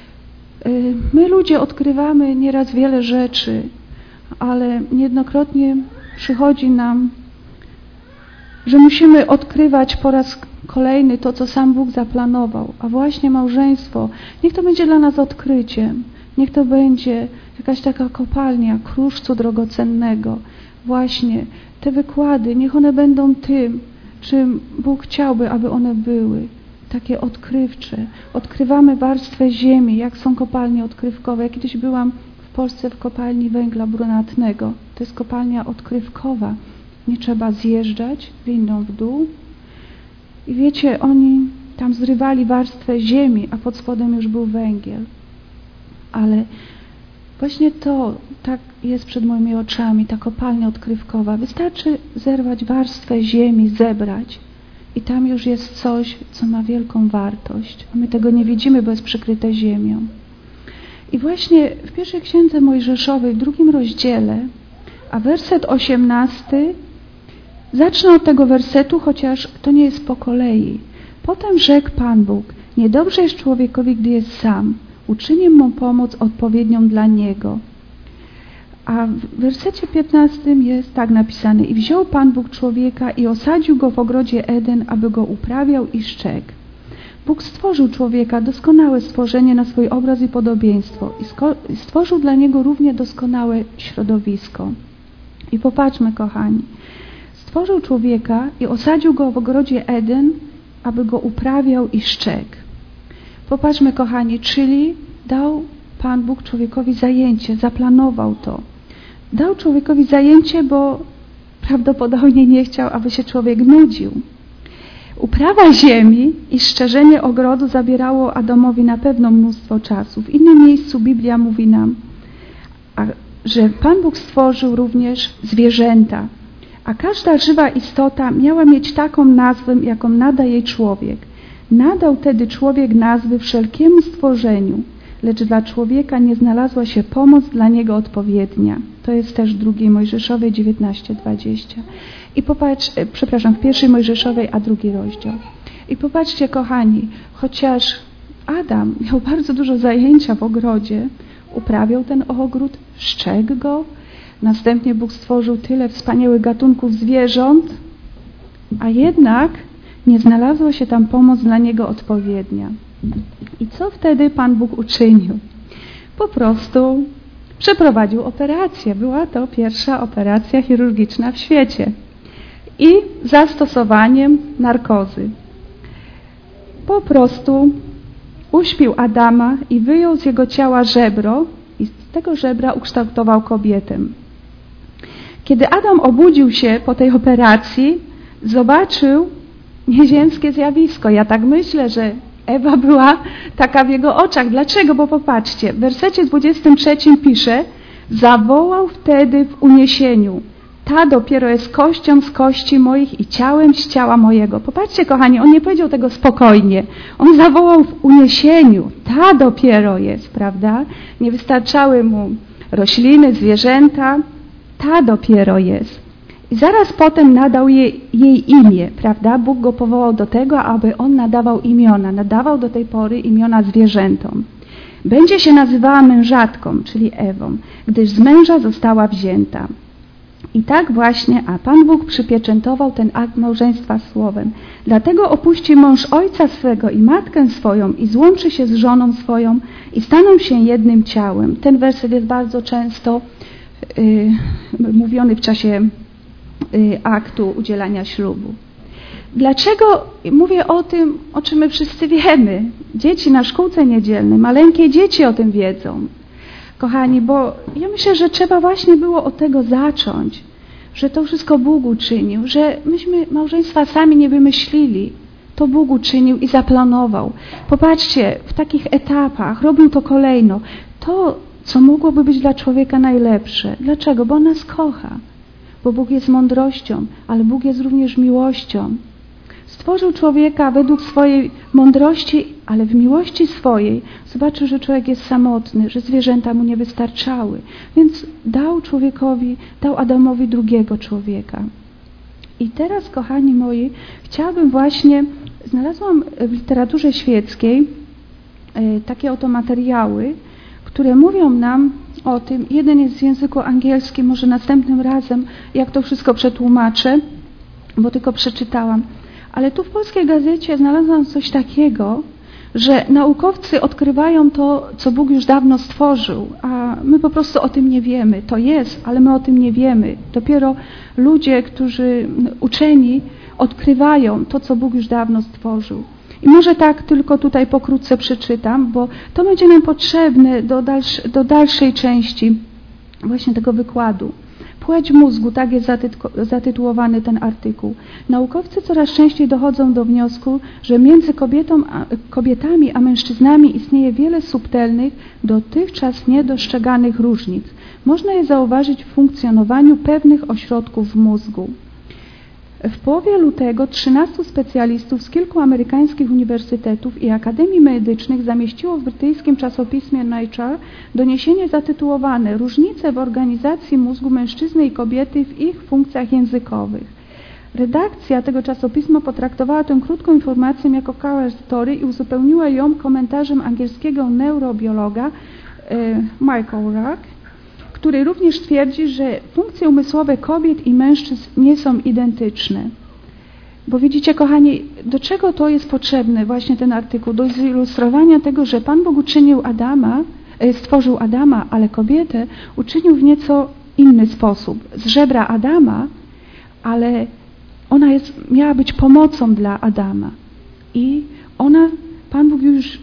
My ludzie odkrywamy nieraz wiele rzeczy, ale niejednokrotnie przychodzi nam, że musimy odkrywać po raz kolejny to, co sam Bóg zaplanował. A właśnie małżeństwo, niech to będzie dla nas odkryciem. Niech to będzie jakaś taka kopalnia kruszcu drogocennego. Właśnie te wykłady, niech one będą tym, czym Bóg chciałby, aby one były. Takie odkrywcze. Odkrywamy warstwę ziemi, jak są kopalnie odkrywkowe. Ja kiedyś byłam w Polsce w kopalni węgla brunatnego. To jest kopalnia odkrywkowa. Nie trzeba zjeżdżać windą w dół, I wiecie, oni tam zrywali warstwę ziemi, a pod spodem już był węgiel. Ale właśnie to tak jest przed moimi oczami, ta kopalnia odkrywkowa. Wystarczy zerwać warstwę ziemi, zebrać i tam już jest coś, co ma wielką wartość. A my tego nie widzimy, bo jest przykryte ziemią. I właśnie w pierwszej księdze Mojżeszowej, w 2 rozdziale, a werset 18, zacznę od tego wersetu, chociaż to nie jest po kolei. Potem rzekł Pan Bóg, niedobrze jest człowiekowi, gdy jest sam. Uczynię mu pomoc odpowiednią dla niego. A w wersecie 15 jest tak napisane. I wziął Pan Bóg człowieka i osadził go w ogrodzie Eden, aby go uprawiał i szczekł. Bóg stworzył człowieka, doskonałe stworzenie na swój obraz i podobieństwo. I stworzył dla niego równie doskonałe środowisko. I popatrzmy, kochani. Stworzył człowieka i osadził go w ogrodzie Eden, aby go uprawiał i szczekł. Popatrzmy, kochani, czyli dał Pan Bóg człowiekowi zajęcie, zaplanował to. Dał człowiekowi zajęcie, bo prawdopodobnie nie chciał, aby się człowiek nudził. Uprawa ziemi i szczerzenie ogrodu zabierało Adamowi na pewno mnóstwo czasu. W innym miejscu Biblia mówi nam, że Pan Bóg stworzył również zwierzęta, a każda żywa istota miała mieć taką nazwę, jaką nada jej człowiek. Nadał tedy człowiek nazwy wszelkiemu stworzeniu, lecz dla człowieka nie znalazła się pomoc dla niego odpowiednia. To jest też w 2 Mojżeszowej 19:20. I w 1 Mojżeszowej, a 2 rozdział. I popatrzcie, kochani, chociaż Adam miał bardzo dużo zajęcia w ogrodzie, uprawiał ten ogród, szczekł go, następnie Bóg stworzył tyle wspaniałych gatunków zwierząt, a jednak nie znalazła się tam pomoc dla niego odpowiednia. I co wtedy Pan Bóg uczynił? Po prostu przeprowadził operację. Była to pierwsza operacja chirurgiczna w świecie. I zastosowaniem narkozy. Po prostu uśpił Adama i wyjął z jego ciała żebro i z tego żebra ukształtował kobietę. Kiedy Adam obudził się po tej operacji, zobaczył nieziemskie zjawisko. Ja tak myślę, że Ewa była taka w jego oczach. Dlaczego? Bo popatrzcie, w wersecie 23 pisze: zawołał wtedy w uniesieniu: ta dopiero jest kością z kości moich i ciałem z ciała mojego. Popatrzcie, kochani, on nie powiedział tego spokojnie. On zawołał w uniesieniu. Ta dopiero jest, prawda? Nie wystarczały mu rośliny, zwierzęta. Ta dopiero jest. I zaraz potem nadał jej imię, prawda? Bóg go powołał do tego, aby on nadawał imiona. Nadawał do tej pory imiona zwierzętom. Będzie się nazywała mężatką, czyli Ewą, gdyż z męża została wzięta. I tak właśnie, a Pan Bóg przypieczętował ten akt małżeństwa słowem. Dlatego opuści mąż ojca swego i matkę swoją i złączy się z żoną swoją i staną się jednym ciałem. Ten werset jest bardzo często mówiony w czasie aktu udzielania ślubu. Dlaczego mówię o tym, o czym my wszyscy wiemy? Dzieci na szkółce niedzielnej, maleńkie dzieci o tym wiedzą. Kochani, bo ja myślę, że trzeba właśnie było od tego zacząć, że to wszystko Bóg uczynił, że myśmy małżeństwa sami nie wymyślili. To Bóg uczynił i zaplanował. Popatrzcie, w takich etapach robił to kolejno. To, co mogłoby być dla człowieka najlepsze. Dlaczego? Bo on nas kocha. Bo Bóg jest mądrością, ale Bóg jest również miłością. Stworzył człowieka według swojej mądrości, ale w miłości swojej zobaczył, że człowiek jest samotny, że zwierzęta mu nie wystarczały. Więc dał Adamowi drugiego człowieka. I teraz, kochani moi, chciałabym właśnie, znalazłam w literaturze świeckiej takie oto materiały, które mówią nam o tym. Jeden jest w języku angielskim, może następnym razem, jak to wszystko przetłumaczę, bo tylko przeczytałam. Ale tu w polskiej gazecie znalazłam coś takiego, że naukowcy odkrywają to, co Bóg już dawno stworzył, a my po prostu o tym nie wiemy. To jest, ale my o tym nie wiemy. Dopiero ludzie, którzy uczeni, odkrywają to, co Bóg już dawno stworzył. I może tak tylko tutaj pokrótce przeczytam, bo to będzie nam potrzebne do dalszej części właśnie tego wykładu. Płeć mózgu, tak jest zatytułowany ten artykuł. Naukowcy coraz częściej dochodzą do wniosku, że między kobietami a mężczyznami istnieje wiele subtelnych, dotychczas niedostrzeganych różnic. Można je zauważyć w funkcjonowaniu pewnych ośrodków w mózgu. W połowie lutego 13 specjalistów z kilku amerykańskich uniwersytetów i akademii medycznych zamieściło w brytyjskim czasopismie Nature doniesienie zatytułowane "Różnice w organizacji mózgu mężczyzny i kobiety w ich funkcjach językowych". Redakcja tego czasopisma potraktowała tę krótką informację jako cover story i uzupełniła ją komentarzem angielskiego neurobiologa Michael Rock, który również twierdzi, że funkcje umysłowe kobiet i mężczyzn nie są identyczne. Bo widzicie, kochani, do czego to jest potrzebne, właśnie ten artykuł? Do zilustrowania tego, że Pan Bóg stworzył Adama, ale kobietę uczynił w nieco inny sposób. Z żebra Adama, ale ona miała być pomocą dla Adama. I Pan Bóg już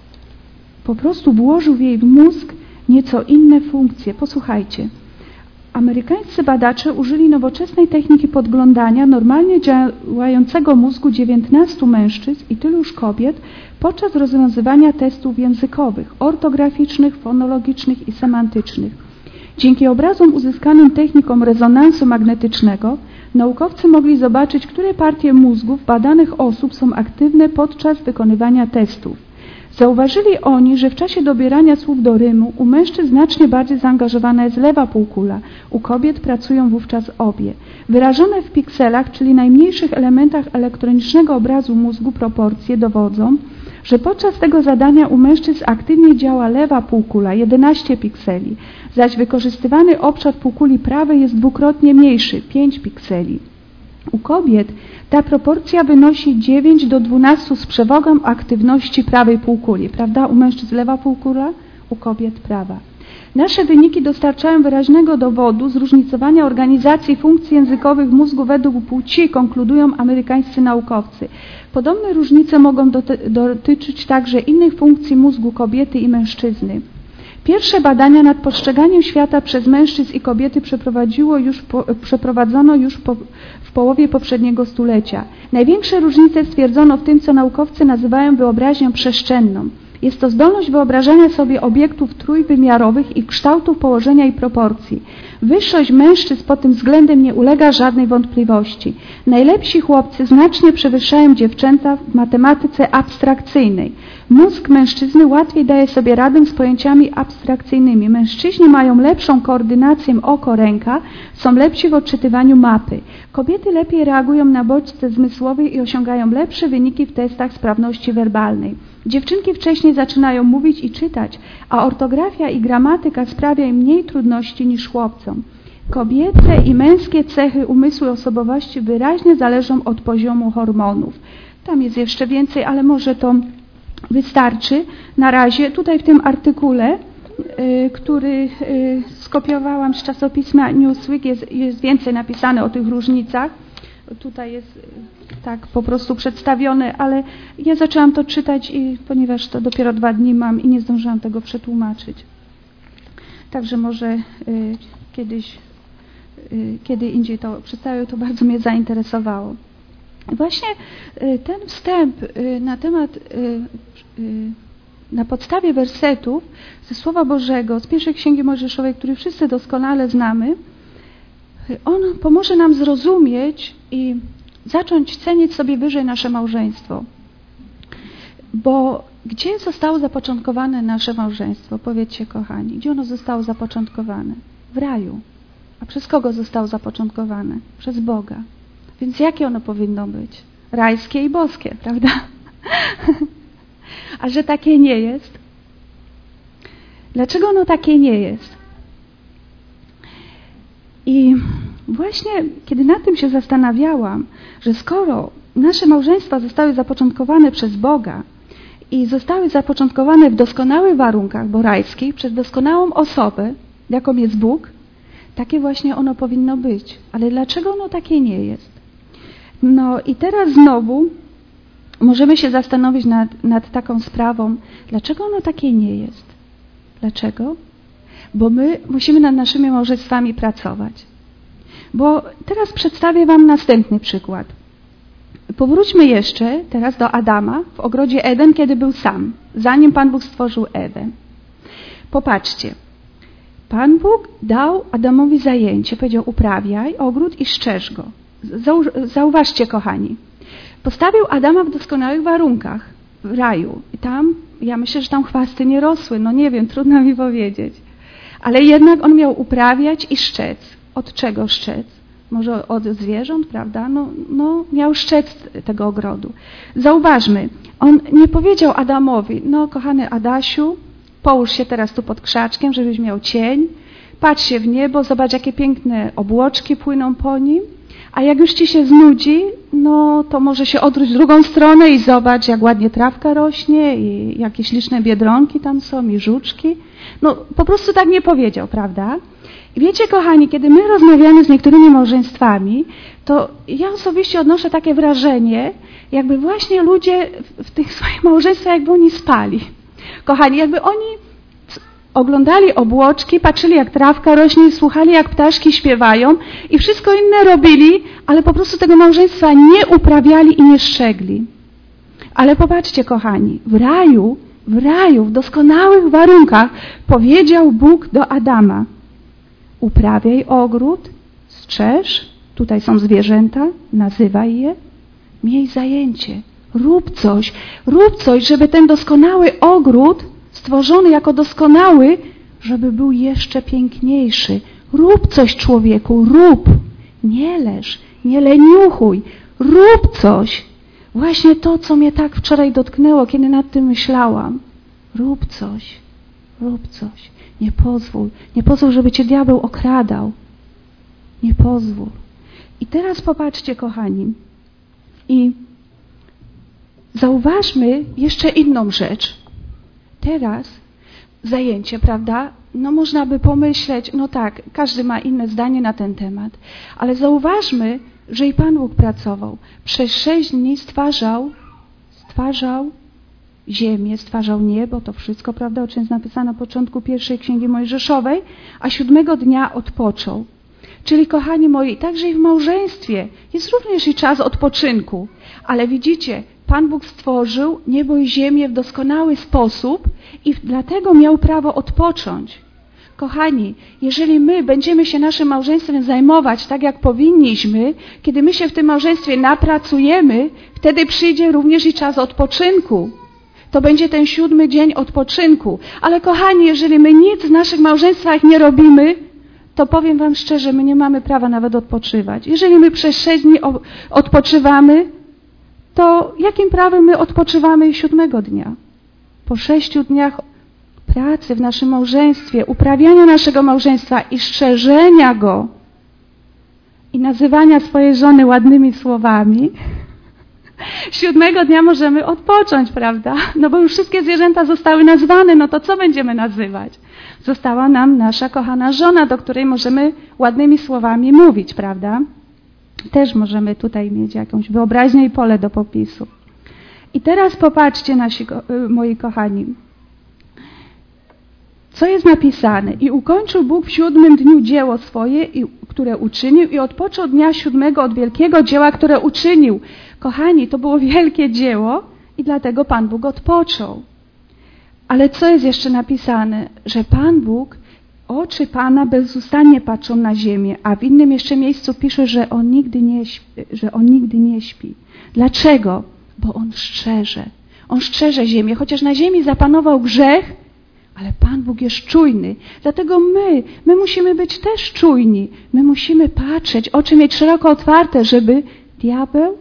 po prostu włożył w jej mózg nieco inne funkcje. Posłuchajcie. Amerykańscy badacze użyli nowoczesnej techniki podglądania normalnie działającego mózgu 19 mężczyzn i tyluż kobiet podczas rozwiązywania testów językowych, ortograficznych, fonologicznych i semantycznych. Dzięki obrazom uzyskanym techniką rezonansu magnetycznego naukowcy mogli zobaczyć, które partie mózgów badanych osób są aktywne podczas wykonywania testów. Zauważyli oni, że w czasie dobierania słów do rymu u mężczyzn znacznie bardziej zaangażowana jest lewa półkula, u kobiet pracują wówczas obie. Wyrażone w pikselach, czyli najmniejszych elementach elektronicznego obrazu mózgu proporcje dowodzą, że podczas tego zadania u mężczyzn aktywnie działa lewa półkula, 11 pikseli, zaś wykorzystywany obszar półkuli prawej jest dwukrotnie mniejszy, 5 pikseli. U kobiet ta proporcja wynosi 9:12 z przewagą aktywności prawej półkuli, prawda? U mężczyzn lewa półkula, u kobiet prawa. Nasze wyniki dostarczają wyraźnego dowodu zróżnicowania organizacji funkcji językowych mózgu według płci, konkludują amerykańscy naukowcy. Podobne różnice mogą dotyczyć także innych funkcji mózgu kobiety i mężczyzny. Pierwsze badania nad postrzeganiem świata przez mężczyzn i kobiety przeprowadzono już w połowie poprzedniego stulecia. Największe różnice stwierdzono w tym, co naukowcy nazywają wyobraźnią przestrzenną. Jest to zdolność wyobrażania sobie obiektów trójwymiarowych i kształtów położenia i proporcji. Wyższość mężczyzn pod tym względem nie ulega żadnej wątpliwości. Najlepsi chłopcy znacznie przewyższają dziewczęta w matematyce abstrakcyjnej. Mózg mężczyzny łatwiej daje sobie radę z pojęciami abstrakcyjnymi. Mężczyźni mają lepszą koordynację oko-ręka, są lepsi w odczytywaniu mapy. Kobiety lepiej reagują na bodźce zmysłowe i osiągają lepsze wyniki w testach sprawności werbalnej. Dziewczynki wcześniej zaczynają mówić i czytać, a ortografia i gramatyka sprawia im mniej trudności niż chłopcom. Kobiece i męskie cechy umysłu i osobowości wyraźnie zależą od poziomu hormonów. Tam jest jeszcze więcej, ale może to wystarczy. Na razie tutaj w tym artykule, który skopiowałam z czasopisma Newsweek, jest więcej napisane o tych różnicach. Tutaj jest tak po prostu przedstawione, ale ja zaczęłam to czytać, ponieważ to dopiero 2 dni mam i nie zdążyłam tego przetłumaczyć. Także może kiedy indziej to przedstawię, to bardzo mnie zainteresowało. Właśnie ten wstęp na podstawie wersetów ze Słowa Bożego, z pierwszej Księgi Mojżeszowej, który wszyscy doskonale znamy, on pomoże nam zrozumieć i zacząć cenić sobie wyżej nasze małżeństwo. Bo gdzie zostało zapoczątkowane nasze małżeństwo? Powiedzcie, kochani, gdzie ono zostało zapoczątkowane? W raju. A przez kogo zostało zapoczątkowane? Przez Boga. Więc jakie ono powinno być? Rajskie i boskie, prawda? A że takie nie jest? Dlaczego ono takie nie jest? I właśnie kiedy nad tym się zastanawiałam, że skoro nasze małżeństwa zostały zapoczątkowane przez Boga i zostały zapoczątkowane w doskonałych warunkach, bo rajskich, przez doskonałą osobę, jaką jest Bóg, takie właśnie ono powinno być. Ale dlaczego ono takie nie jest? No i teraz znowu możemy się zastanowić nad taką sprawą, dlaczego ono takie nie jest. Dlaczego? Bo my musimy nad naszymi małżeństwami pracować. Bo teraz przedstawię Wam następny przykład. Powróćmy jeszcze teraz do Adama w ogrodzie Eden, kiedy był sam, zanim Pan Bóg stworzył Ewę. Popatrzcie. Pan Bóg dał Adamowi zajęcie, powiedział: uprawiaj ogród i szczerz go. Zauważcie, kochani. Postawił Adama w doskonałych warunkach w raju. I tam, ja myślę, że tam chwasty nie rosły. No nie wiem, trudno mi powiedzieć. Ale jednak on miał uprawiać i szczec. Od czego szczec? Może od zwierząt, prawda? No miał szczec tego ogrodu. Zauważmy, on nie powiedział Adamowi: no kochany Adasiu, połóż się teraz tu pod krzaczkiem, żebyś miał cień. Patrz się w niebo, zobacz, jakie piękne obłoczki płyną po nim. A jak już ci się znudzi, no to może się odwróć w drugą stronę i zobacz, jak ładnie trawka rośnie i jakie śliczne biedronki tam są i żuczki. No po prostu tak nie powiedział, prawda? I wiecie, kochani, kiedy my rozmawiamy z niektórymi małżeństwami, to ja osobiście odnoszę takie wrażenie, jakby właśnie ludzie w tych swoich małżeństwach, jakby oni spali. Kochani, jakby oni oglądali obłoczki, patrzyli, jak trawka rośnie, słuchali, jak ptaszki śpiewają i wszystko inne robili, ale po prostu tego małżeństwa nie uprawiali i nie strzegli. Ale popatrzcie, kochani, w raju, w doskonałych warunkach powiedział Bóg do Adama: uprawiaj ogród, strzeż, tutaj są zwierzęta, nazywaj je, miej zajęcie, rób coś, żeby ten doskonały ogród, stworzony jako doskonały, żeby był jeszcze piękniejszy. Rób coś, człowieku, rób. Nie leż, nie leniuchuj, rób coś. Właśnie to, co mnie tak wczoraj dotknęło, kiedy nad tym myślałam. Rób coś. Nie pozwól, żeby cię diabeł okradał. Nie pozwól. I teraz popatrzcie, kochani. I zauważmy jeszcze inną rzecz. Teraz zajęcie, prawda? No można by pomyśleć, no tak, każdy ma inne zdanie na ten temat, ale zauważmy, że i Pan Bóg pracował. Przez 6 dni stwarzał ziemię, stwarzał niebo, to wszystko, prawda, o czym jest napisane na początku pierwszej Księgi Mojżeszowej, a 7 dnia odpoczął. Czyli, kochani moi, także i w małżeństwie jest również i czas odpoczynku, ale widzicie, Pan Bóg stworzył niebo i ziemię w doskonały sposób i dlatego miał prawo odpocząć. Kochani, jeżeli my będziemy się naszym małżeństwem zajmować tak, jak powinniśmy, kiedy my się w tym małżeństwie napracujemy, wtedy przyjdzie również i czas odpoczynku. To będzie ten 7 dzień odpoczynku. Ale kochani, jeżeli my nic w naszych małżeństwach nie robimy, to powiem wam szczerze, my nie mamy prawa nawet odpoczywać. Jeżeli my przez 6 dni odpoczywamy, to jakim prawem my odpoczywamy 7 dnia? Po 6 dniach pracy w naszym małżeństwie, uprawiania naszego małżeństwa i strzeżenia go i nazywania swojej żony ładnymi słowami, 7 dnia możemy odpocząć, prawda? No bo już wszystkie zwierzęta zostały nazwane, no to co będziemy nazywać? Została nam nasza kochana żona, do której możemy ładnymi słowami mówić, prawda? Też możemy tutaj mieć jakąś wyobraźnię i pole do popisu. I teraz popatrzcie, moi kochani, co jest napisane. I ukończył Bóg w 7 dniu dzieło swoje, które uczynił, i odpoczął dnia 7 od wielkiego dzieła, które uczynił. Kochani, to było wielkie dzieło i dlatego Pan Bóg odpoczął. Ale co jest jeszcze napisane? Że Pan Bóg, oczy Pana bezustannie patrzą na ziemię, a w innym jeszcze miejscu pisze, że On nigdy nie śpi. Dlaczego? Bo On strzeże. On strzeże ziemię, chociaż na ziemi zapanował grzech, ale Pan Bóg jest czujny. Dlatego my musimy być też czujni. My musimy patrzeć, oczy mieć szeroko otwarte, żeby diabeł,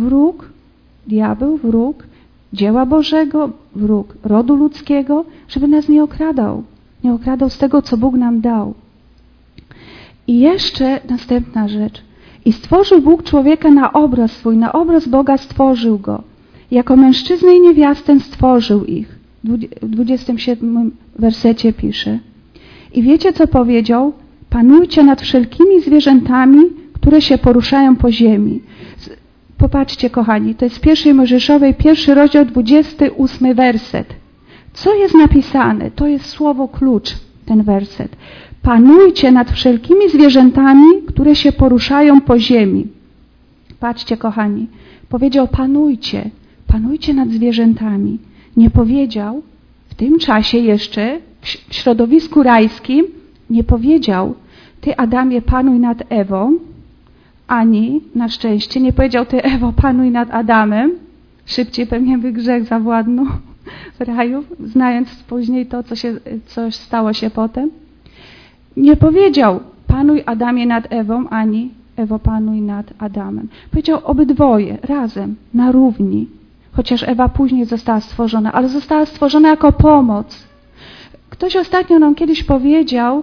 wróg dzieła Bożego, wróg rodu ludzkiego, żeby nas nie okradał. Nie okradał z tego, co Bóg nam dał. I jeszcze następna rzecz. I stworzył Bóg człowieka na obraz swój, na obraz Boga stworzył go. Jako mężczyznę i niewiastę stworzył ich. W 27 wersecie pisze. I wiecie, co powiedział? Panujcie nad wszelkimi zwierzętami, które się poruszają po ziemi. Popatrzcie, kochani, to jest w 1 Mojżeszowej, 1 rozdział, 28 werset. Co jest napisane? To jest słowo klucz, ten werset. panujcie nad wszelkimi zwierzętami, które się poruszają po ziemi. Patrzcie, kochani, powiedział panujcie nad zwierzętami. Nie powiedział w tym czasie jeszcze, w środowisku rajskim, nie powiedział, ty Adamie panuj nad Ewą, ani na szczęście nie powiedział, ty Ewo panuj nad Adamem. Szybciej pewnie by grzech zawładnął w raju, znając później to, co stało się potem. Nie powiedział, panuj Adamie nad Ewą, ani Ewo panuj nad Adamem. Powiedział obydwoje razem, na równi. Chociaż Ewa później została stworzona, ale została stworzona jako pomoc. Ktoś ostatnio nam kiedyś powiedział,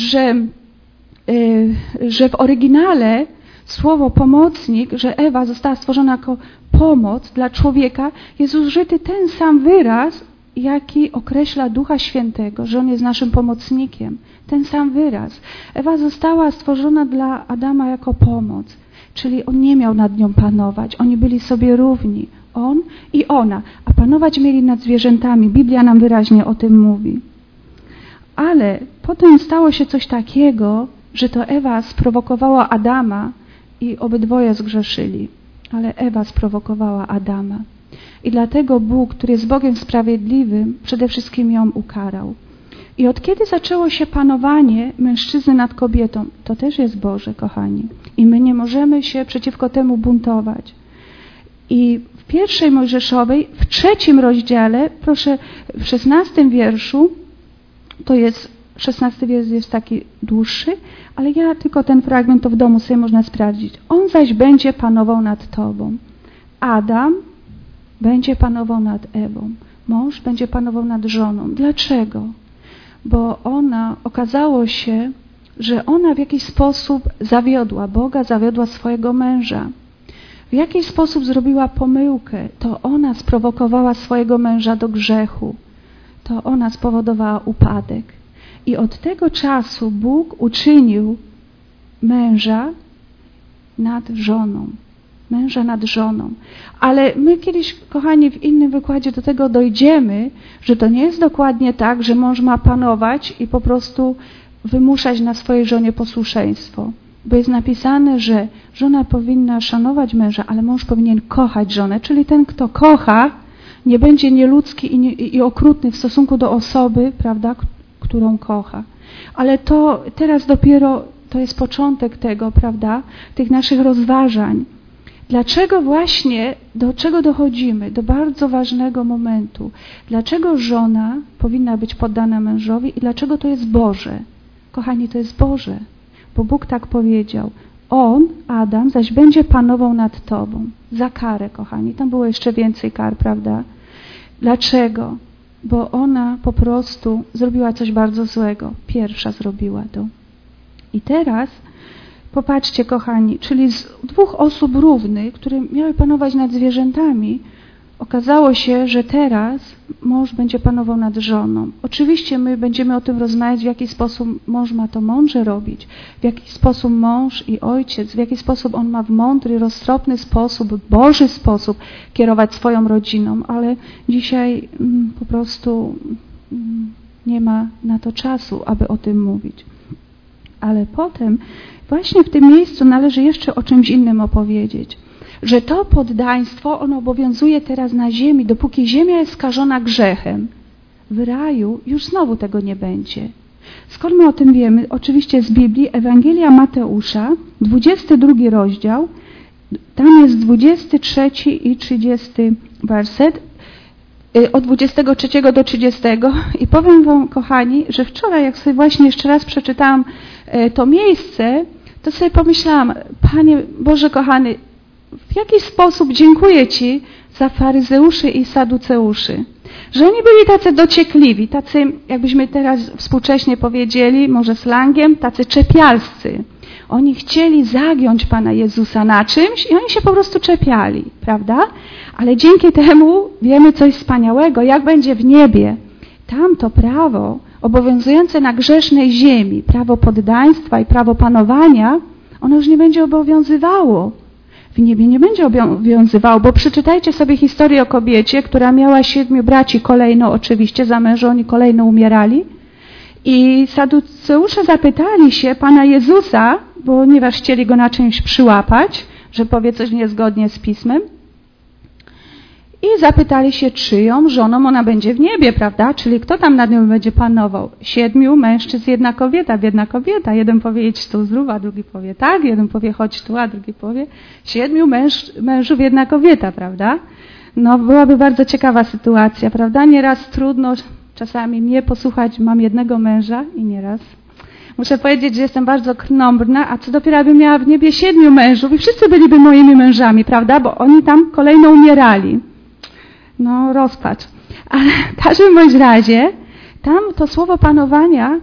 że w oryginale słowo pomocnik, że Ewa została stworzona jako pomoc dla człowieka, jest użyty ten sam wyraz, jaki określa Ducha Świętego, że On jest naszym pomocnikiem. Ten sam wyraz. Ewa została stworzona dla Adama jako pomoc, czyli on nie miał nad nią panować. Oni byli sobie równi. On i ona. A panować mieli nad zwierzętami. Biblia nam wyraźnie o tym mówi. Ale potem stało się coś takiego, że to Ewa sprowokowała Adama i obydwoje zgrzeszyli. Ale Ewa sprowokowała Adama. I dlatego Bóg, który jest Bogiem sprawiedliwym, przede wszystkim ją ukarał. I od kiedy zaczęło się panowanie mężczyzny nad kobietą, to też jest Boże, kochani. I my nie możemy się przeciwko temu buntować. I w 1 Mojżeszowej, w 3 rozdziale, proszę, w 16 wierszu, to jest, 16 wiersz jest taki dłuższy, ale ja tylko ten fragment to w domu sobie można sprawdzić. On zaś będzie panował nad tobą. Adam będzie panował nad Ewą. Mąż będzie panował nad żoną. Dlaczego? Bo okazało się, że ona w jakiś sposób zawiodła Boga, zawiodła swojego męża. W jakiś sposób zrobiła pomyłkę. To ona sprowokowała swojego męża do grzechu. To ona spowodowała upadek. I od tego czasu Bóg uczynił męża nad żoną. Męża nad żoną. Ale my kiedyś, kochani, w innym wykładzie do tego dojdziemy, że to nie jest dokładnie tak, że mąż ma panować i po prostu wymuszać na swojej żonie posłuszeństwo. Bo jest napisane, że żona powinna szanować męża, ale mąż powinien kochać żonę. Czyli ten, kto kocha, nie będzie nieludzki i okrutny w stosunku do osoby, prawda, którą kocha. Ale to teraz dopiero to jest początek tego, prawda, tych naszych rozważań. Dlaczego właśnie, do czego dochodzimy? Do bardzo ważnego momentu. Dlaczego żona powinna być poddana mężowi i dlaczego to jest Boże? Kochani, to jest Boże, bo Bóg tak powiedział. On, Adam, zaś będzie panował nad tobą. Za karę, kochani. Tam było jeszcze więcej kar, prawda? Dlaczego? Bo ona po prostu zrobiła coś bardzo złego. Pierwsza zrobiła to. I teraz popatrzcie, kochani, czyli z 2 osób równych, które miały panować nad zwierzętami, okazało się, że teraz mąż będzie panował nad żoną. Oczywiście my będziemy o tym rozmawiać, w jaki sposób mąż ma to mądrze robić, w jaki sposób mąż i ojciec, w jaki sposób on ma w mądry, roztropny sposób, Boży sposób kierować swoją rodziną, ale dzisiaj po prostu nie ma na to czasu, aby o tym mówić. Ale potem właśnie w tym miejscu należy jeszcze o czymś innym opowiedzieć. Że to poddaństwo, ono obowiązuje teraz na ziemi, dopóki ziemia jest skażona grzechem. W raju już znowu tego nie będzie. Skąd my o tym wiemy? Oczywiście z Biblii, Ewangelia Mateusza, 22 rozdział, tam jest 23 i 30 werset, od 23 do 30 i powiem wam, kochani, że wczoraj, jak sobie właśnie jeszcze raz przeczytałam to miejsce, to sobie pomyślałam, Panie Boże kochany, w jaki sposób dziękuję Ci za faryzeuszy i saduceuszy, że oni byli tacy dociekliwi, tacy, jakbyśmy teraz współcześnie powiedzieli, może slangiem, tacy czepialscy. Oni chcieli zagiąć Pana Jezusa na czymś i oni się po prostu czepiali, prawda? Ale dzięki temu wiemy coś wspaniałego, jak będzie w niebie. Tam to prawo obowiązujące na grzesznej ziemi, prawo poddaństwa i prawo panowania, ono już nie będzie obowiązywało. W niebie nie będzie obowiązywało, bo przeczytajcie sobie historię o kobiecie, która miała 7 braci kolejno, oczywiście za męża, oni kolejno umierali I Saduceusze zapytali się Pana Jezusa, ponieważ chcieli Go na czymś przyłapać, że powie coś niezgodnie z Pismem. I zapytali się, czyją żoną ona będzie w niebie, prawda? Czyli kto tam nad nią będzie panował? 7 mężczyzn, jedna kobieta. Jeden powie idź tu zrób, a drugi powie tak. Jeden powie chodź tu, a drugi powie 7 mężów, jedna kobieta, prawda? No byłaby bardzo ciekawa sytuacja, prawda? Nieraz trudno czasami mnie posłuchać, mam jednego męża i nieraz. Muszę powiedzieć, że jestem bardzo krnąbrna, a co dopiero bym miała w niebie 7 mężów i wszyscy byliby moimi mężami, prawda? Bo oni tam kolejno umierali. No rozpacz. Ale w każdym bądź razie tam to słowo panowania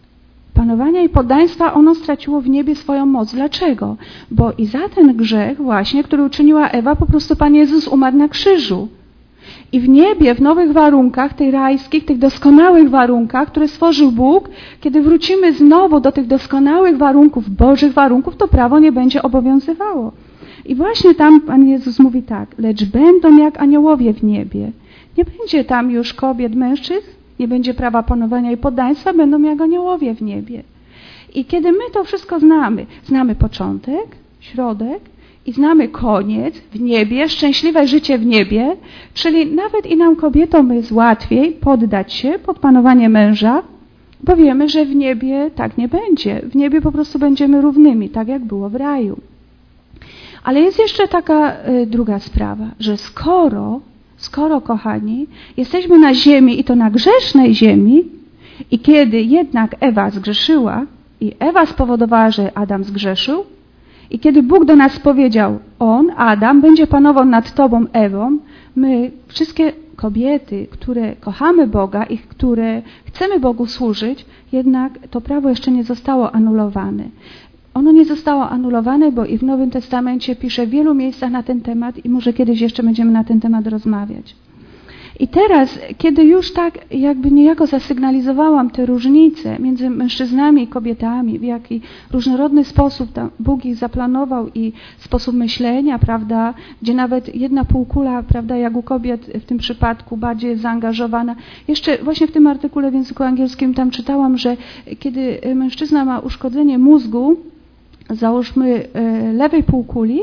i poddaństwa, ono straciło w niebie swoją moc. Dlaczego? Bo i za ten grzech właśnie, który uczyniła Ewa, po prostu Pan Jezus umarł na krzyżu. I w niebie, w nowych warunkach, tych rajskich, tych doskonałych warunkach, które stworzył Bóg, kiedy wrócimy znowu do tych doskonałych warunków, Bożych warunków, to prawo nie będzie obowiązywało. I właśnie tam Pan Jezus mówi tak, lecz będą jak aniołowie w niebie. Nie będzie tam już kobiet, mężczyzn, nie będzie prawa panowania i poddaństwa, będą jak aniołowie w niebie. I kiedy my to wszystko znamy początek, środek i znamy koniec w niebie, szczęśliwe życie w niebie, czyli nawet i nam kobietom jest łatwiej poddać się pod panowanie męża, bo wiemy, że w niebie tak nie będzie. W niebie po prostu będziemy równymi, tak jak było w raju. Ale jest jeszcze taka druga sprawa, że skoro, kochani, jesteśmy na ziemi i to na grzesznej ziemi i kiedy jednak Ewa zgrzeszyła i Ewa spowodowała, że Adam zgrzeszył i kiedy Bóg do nas powiedział, Adam, będzie panował nad tobą, Ewą, my, wszystkie kobiety, które kochamy Boga i które chcemy Bogu służyć, jednak to prawo jeszcze nie zostało anulowane. Ono nie zostało anulowane, bo i w Nowym Testamencie pisze w wielu miejscach na ten temat i może kiedyś jeszcze będziemy na ten temat rozmawiać. I teraz, kiedy już tak jakby niejako zasygnalizowałam te różnice między mężczyznami i kobietami, w jaki różnorodny sposób tam Bóg ich zaplanował i sposób myślenia, prawda, gdzie nawet jedna półkula, prawda, jak u kobiet w tym przypadku bardziej jest zaangażowana. Jeszcze właśnie w tym artykule w języku angielskim tam czytałam, że kiedy mężczyzna ma uszkodzenie mózgu, załóżmy lewej półkuli,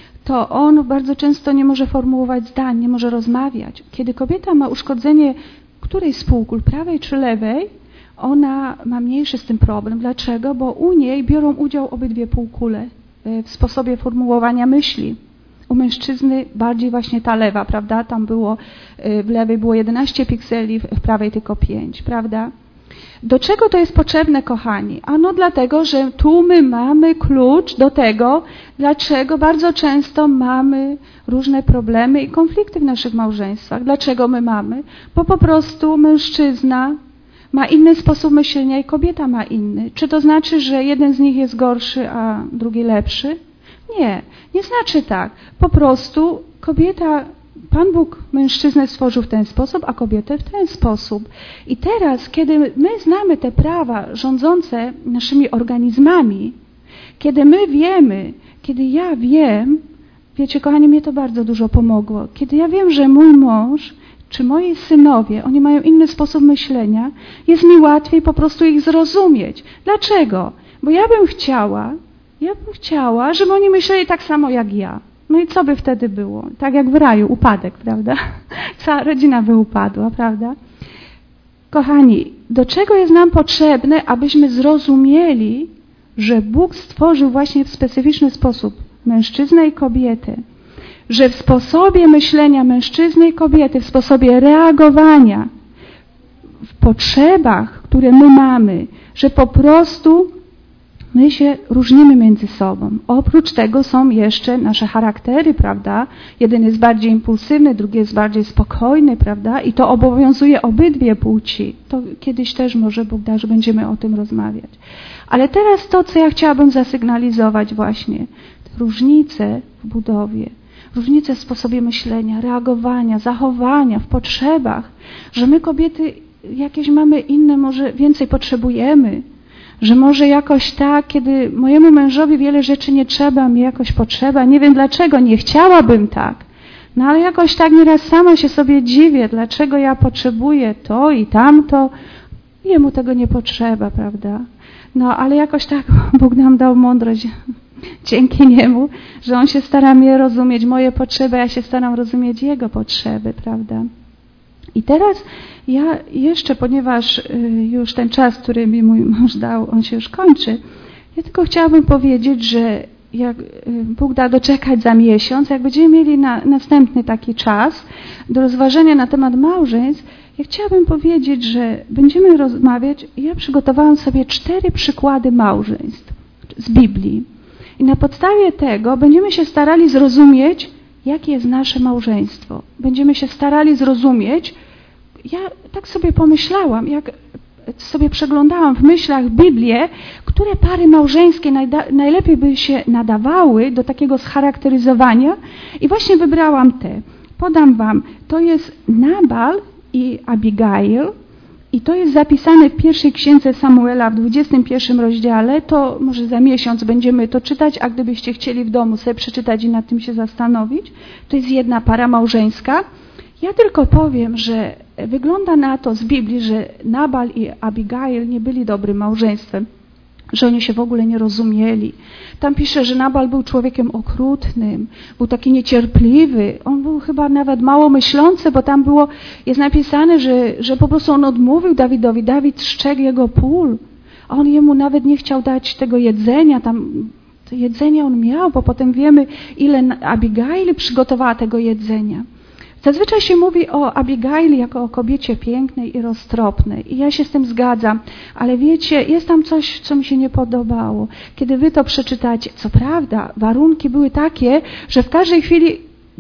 to on bardzo często nie może formułować zdań, nie może rozmawiać. Kiedy kobieta ma uszkodzenie którejś z półkul, prawej czy lewej, ona ma mniejszy z tym problem. Dlaczego? Bo u niej biorą udział obydwie półkule w sposobie formułowania myśli. U mężczyzny bardziej właśnie ta lewa, prawda? Tam było, w lewej było 11 pikseli, w prawej tylko 5, prawda? Do czego to jest potrzebne, kochani? Ano dlatego, że tu my mamy klucz do tego, dlaczego bardzo często mamy różne problemy i konflikty w naszych małżeństwach. Dlaczego my mamy? Bo po prostu mężczyzna ma inny sposób myślenia i kobieta ma inny. Czy to znaczy, że jeden z nich jest gorszy, a drugi lepszy? Nie, nie znaczy tak. Po prostu kobieta, Pan Bóg mężczyznę stworzył w ten sposób, a kobietę w ten sposób. I teraz, kiedy my znamy te prawa rządzące naszymi organizmami, kiedy my wiemy, kiedy ja wiem, wiecie, kochani, mnie to bardzo dużo pomogło. Kiedy ja wiem, że mój mąż czy moi synowie, oni mają inny sposób myślenia, jest mi łatwiej po prostu ich zrozumieć. Dlaczego? Bo ja bym chciała, żeby oni myśleli tak samo jak ja. No i co by wtedy było? Tak jak w raju, upadek, prawda? Cała rodzina by upadła, prawda? Kochani, do czego jest nam potrzebne, abyśmy zrozumieli, że Bóg stworzył właśnie w specyficzny sposób mężczyznę i kobietę, że w sposobie myślenia mężczyzny i kobiety, w sposobie reagowania, w potrzebach, które my mamy, że po prostu my się różnimy między sobą. Oprócz tego są jeszcze nasze charaktery, prawda? Jeden jest bardziej impulsywny, drugi jest bardziej spokojny, prawda? I to obowiązuje obydwie płci. To kiedyś też może Bóg da, że będziemy o tym rozmawiać. Ale teraz to, co ja chciałabym zasygnalizować właśnie. Te różnice w budowie, różnice w sposobie myślenia, reagowania, zachowania, w potrzebach. Że my kobiety jakieś mamy inne, może więcej potrzebujemy. Że może jakoś tak, kiedy mojemu mężowi wiele rzeczy nie trzeba, mi jakoś potrzeba, nie wiem dlaczego, nie chciałabym tak. No ale jakoś tak nieraz sama się sobie dziwię, dlaczego ja potrzebuję to i tamto. Jemu tego nie potrzeba, prawda? No, ale jakoś tak Bóg nam dał mądrość dzięki Niemu, że On się stara mnie rozumieć, moje potrzeby, ja się staram rozumieć Jego potrzeby, prawda? I teraz ja jeszcze, ponieważ już ten czas, który mi mój mąż dał, on się już kończy, ja tylko chciałabym powiedzieć, że jak Bóg da doczekać za miesiąc, jak będziemy mieli następny taki czas do rozważenia na temat małżeństw, ja chciałabym powiedzieć, że będziemy rozmawiać, ja przygotowałam sobie 4 przykłady małżeństw z Biblii. I na podstawie tego będziemy się starali zrozumieć, jakie jest nasze małżeństwo. Będziemy się starali zrozumieć, ja tak sobie pomyślałam, jak sobie przeglądałam w myślach Biblię, które pary małżeńskie najlepiej by się nadawały do takiego scharakteryzowania i właśnie wybrałam te. Podam wam, to jest Nabal i Abigail i to jest zapisane w pierwszej księdze Samuela w 21 rozdziale. To może za miesiąc będziemy to czytać, a gdybyście chcieli w domu sobie przeczytać i nad tym się zastanowić, to jest jedna para małżeńska. Ja tylko powiem, że wygląda na to z Biblii, że Nabal i Abigail nie byli dobrym małżeństwem, że oni się w ogóle nie rozumieli. Tam pisze, że Nabal był człowiekiem okrutnym, był taki niecierpliwy, on był chyba nawet mało myślący, bo tam jest napisane, że po prostu on odmówił Dawidowi, Dawid strzegł jego pól, a on jemu nawet nie chciał dać tego jedzenia, tam to jedzenie on miał, bo potem wiemy, ile Abigail przygotowała tego jedzenia. Zazwyczaj się mówi o Abigail jako o kobiecie pięknej i roztropnej. I ja się z tym zgadzam. Ale wiecie, jest tam coś, co mi się nie podobało. Kiedy wy to przeczytacie, co prawda, warunki były takie, że w każdej chwili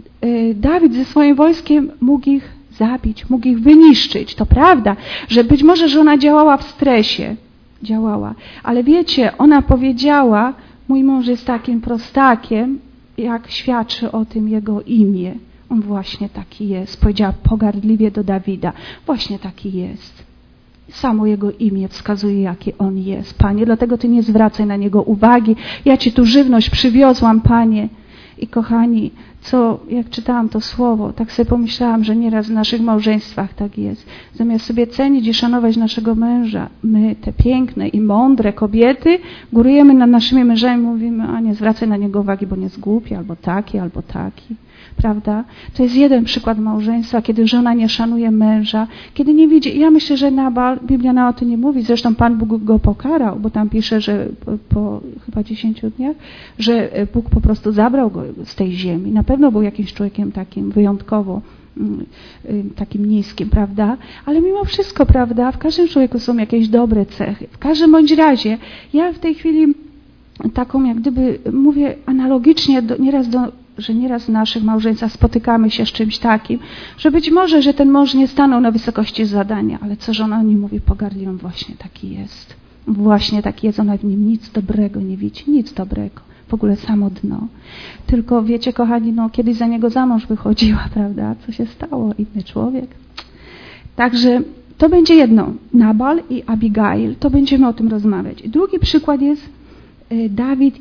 Dawid ze swoim wojskiem mógł ich zabić, mógł ich wyniszczyć. To prawda, że być może, że ona działała w stresie. Działała. Ale wiecie, ona powiedziała, mój mąż jest takim prostakiem, jak świadczy o tym jego imię. On właśnie taki jest. Powiedziała pogardliwie do Dawida. Właśnie taki jest. Samo jego imię wskazuje, jaki on jest. Panie, dlatego Ty nie zwracaj na niego uwagi. Ja Ci tu żywność przywiozłam, Panie. I kochani, jak czytałam to słowo, tak sobie pomyślałam, że nieraz w naszych małżeństwach tak jest. Zamiast sobie cenić i szanować naszego męża, my, te piękne i mądre kobiety, górujemy nad naszymi mężami i mówimy, a nie zwracaj na niego uwagi, bo nie jest głupi, albo taki. Prawda? To jest jeden przykład małżeństwa, kiedy żona nie szanuje męża, kiedy nie widzi. Ja myślę, że Nabal, Biblia na o tym nie mówi, zresztą Pan Bóg go pokarał, bo tam pisze, że po chyba 10 dniach, że Bóg po prostu zabrał go z tej ziemi. Na pewno był jakimś człowiekiem takim wyjątkowo takim niskim, prawda? Ale mimo wszystko, prawda, w każdym człowieku są jakieś dobre cechy. W każdym bądź razie, ja w tej chwili taką jak gdyby mówię analogicznie że nieraz w naszych małżeństwach spotykamy się z czymś takim, że być może, że ten mąż nie stanął na wysokości zadania, ale co żona o nim mówi pogardliwie, właśnie taki jest. Właśnie taki jest, ona w nim nic dobrego nie widzi, nic dobrego. W ogóle samo dno. Tylko wiecie, kochani, kiedyś za niego za mąż wychodziła, prawda? Co się stało? Inny człowiek. Także to będzie jedno. Nabal i Abigail. To będziemy o tym rozmawiać. Drugi przykład jest Dawid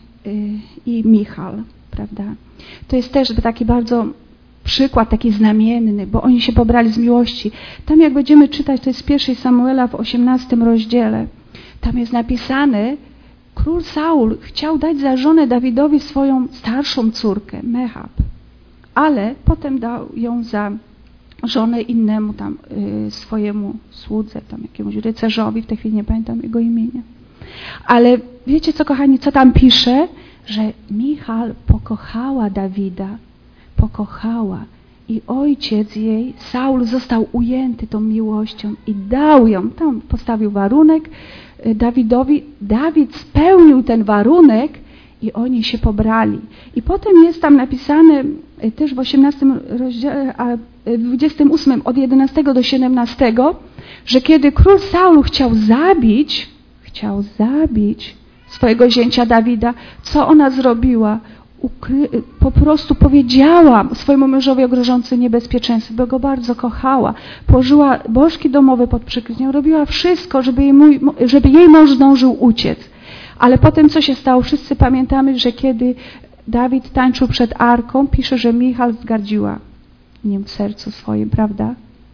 i Michal. Prawda? To jest też taki bardzo przykład, taki znamienny, bo oni się pobrali z miłości. Tam jak będziemy czytać, to jest z 1 Samuela w 18 rozdziale. Tam jest napisane, król Saul chciał dać za żonę Dawidowi swoją starszą córkę, Mechab, ale potem dał ją za żonę innemu tam swojemu słudze, tam jakiemuś rycerzowi, w tej chwili nie pamiętam jego imienia. Ale wiecie co, kochani, co tam pisze? Że Michal pokochała Dawida, pokochała i ojciec jej, Saul, został ujęty tą miłością i dał ją, tam postawił warunek Dawidowi, Dawid spełnił ten warunek i oni się pobrali. I potem jest tam napisane też w 18 rozdziale, a w 28 od 11 do 17, że kiedy król Saul chciał zabić swojego zięcia Dawida, co ona zrobiła? Po prostu powiedziała swojemu mężowi o grożącym niebezpieczeństwie, bo go bardzo kochała. Położyła bożki domowe pod przykryciem, robiła wszystko, żeby jej mąż zdążył uciec. Ale potem co się stało? Wszyscy pamiętamy, że kiedy Dawid tańczył przed arką, pisze, że Michal wzgardziła nim w sercu swoim, prawda?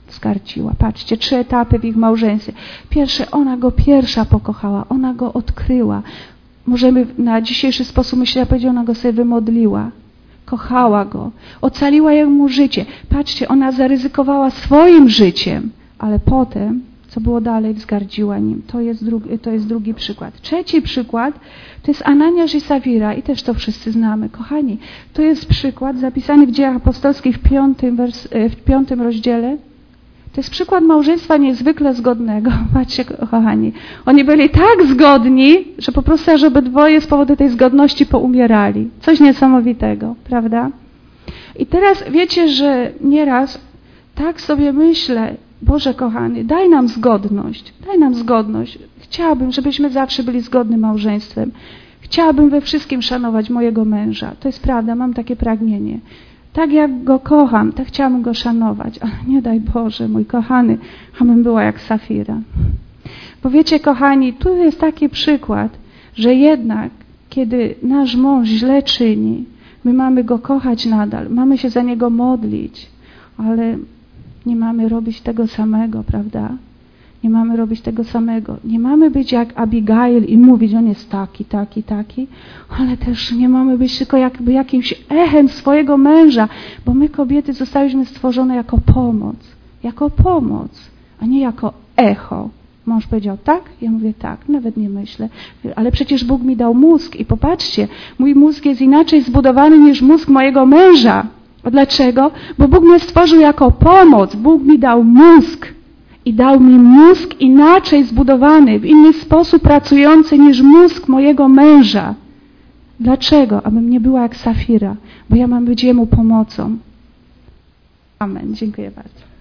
zgardziła. Patrzcie, 3 etapy w ich małżeństwie. Pierwsze, ona go pierwsza pokochała, ona go odkryła. Możemy na dzisiejszy sposób myśleć, powiedzieć, ona go sobie wymodliła. Kochała go, ocaliła jemu życie. Patrzcie, ona zaryzykowała swoim życiem, ale potem, co było dalej, wzgardziła nim. To jest drugi przykład. Trzeci przykład to jest Ananiasz i Safira i też to wszyscy znamy. Kochani, to jest przykład zapisany w Dziejach Apostolskich w 5 rozdziale. To jest przykład małżeństwa niezwykle zgodnego. Patrzcie, kochani, oni byli tak zgodni, że po prostu aż obydwoje z powodu tej zgodności poumierali. Coś niesamowitego, prawda? I teraz wiecie, że nieraz tak sobie myślę, Boże kochany, daj nam zgodność, daj nam zgodność. Chciałabym, żebyśmy zawsze byli zgodnym małżeństwem. Chciałabym we wszystkim szanować mojego męża. To jest prawda, mam takie pragnienie. Tak jak go kocham, tak chciałabym go szanować, ale nie daj Boże, mój kochany, abym była jak Safira. Bo wiecie, kochani, tu jest taki przykład, że jednak, kiedy nasz mąż źle czyni, my mamy go kochać nadal, mamy się za niego modlić, ale nie mamy robić tego samego, prawda? Nie mamy robić tego samego. Nie mamy być jak Abigail i mówić, on jest taki, taki, taki, ale też nie mamy być tylko jakby jakimś echem swojego męża, bo my kobiety zostałyśmy stworzone jako pomoc, a nie jako echo. Mąż powiedział tak, ja mówię tak, nawet nie myślę, ale przecież Bóg mi dał mózg i popatrzcie, mój mózg jest inaczej zbudowany niż mózg mojego męża. A dlaczego? Bo Bóg mnie stworzył jako pomoc, Bóg mi dał mózg. I dał mi mózg inaczej zbudowany, w inny sposób pracujący niż mózg mojego męża. Dlaczego? Abym nie była jak Safira, bo ja mam być jemu pomocą. Amen. Dziękuję bardzo.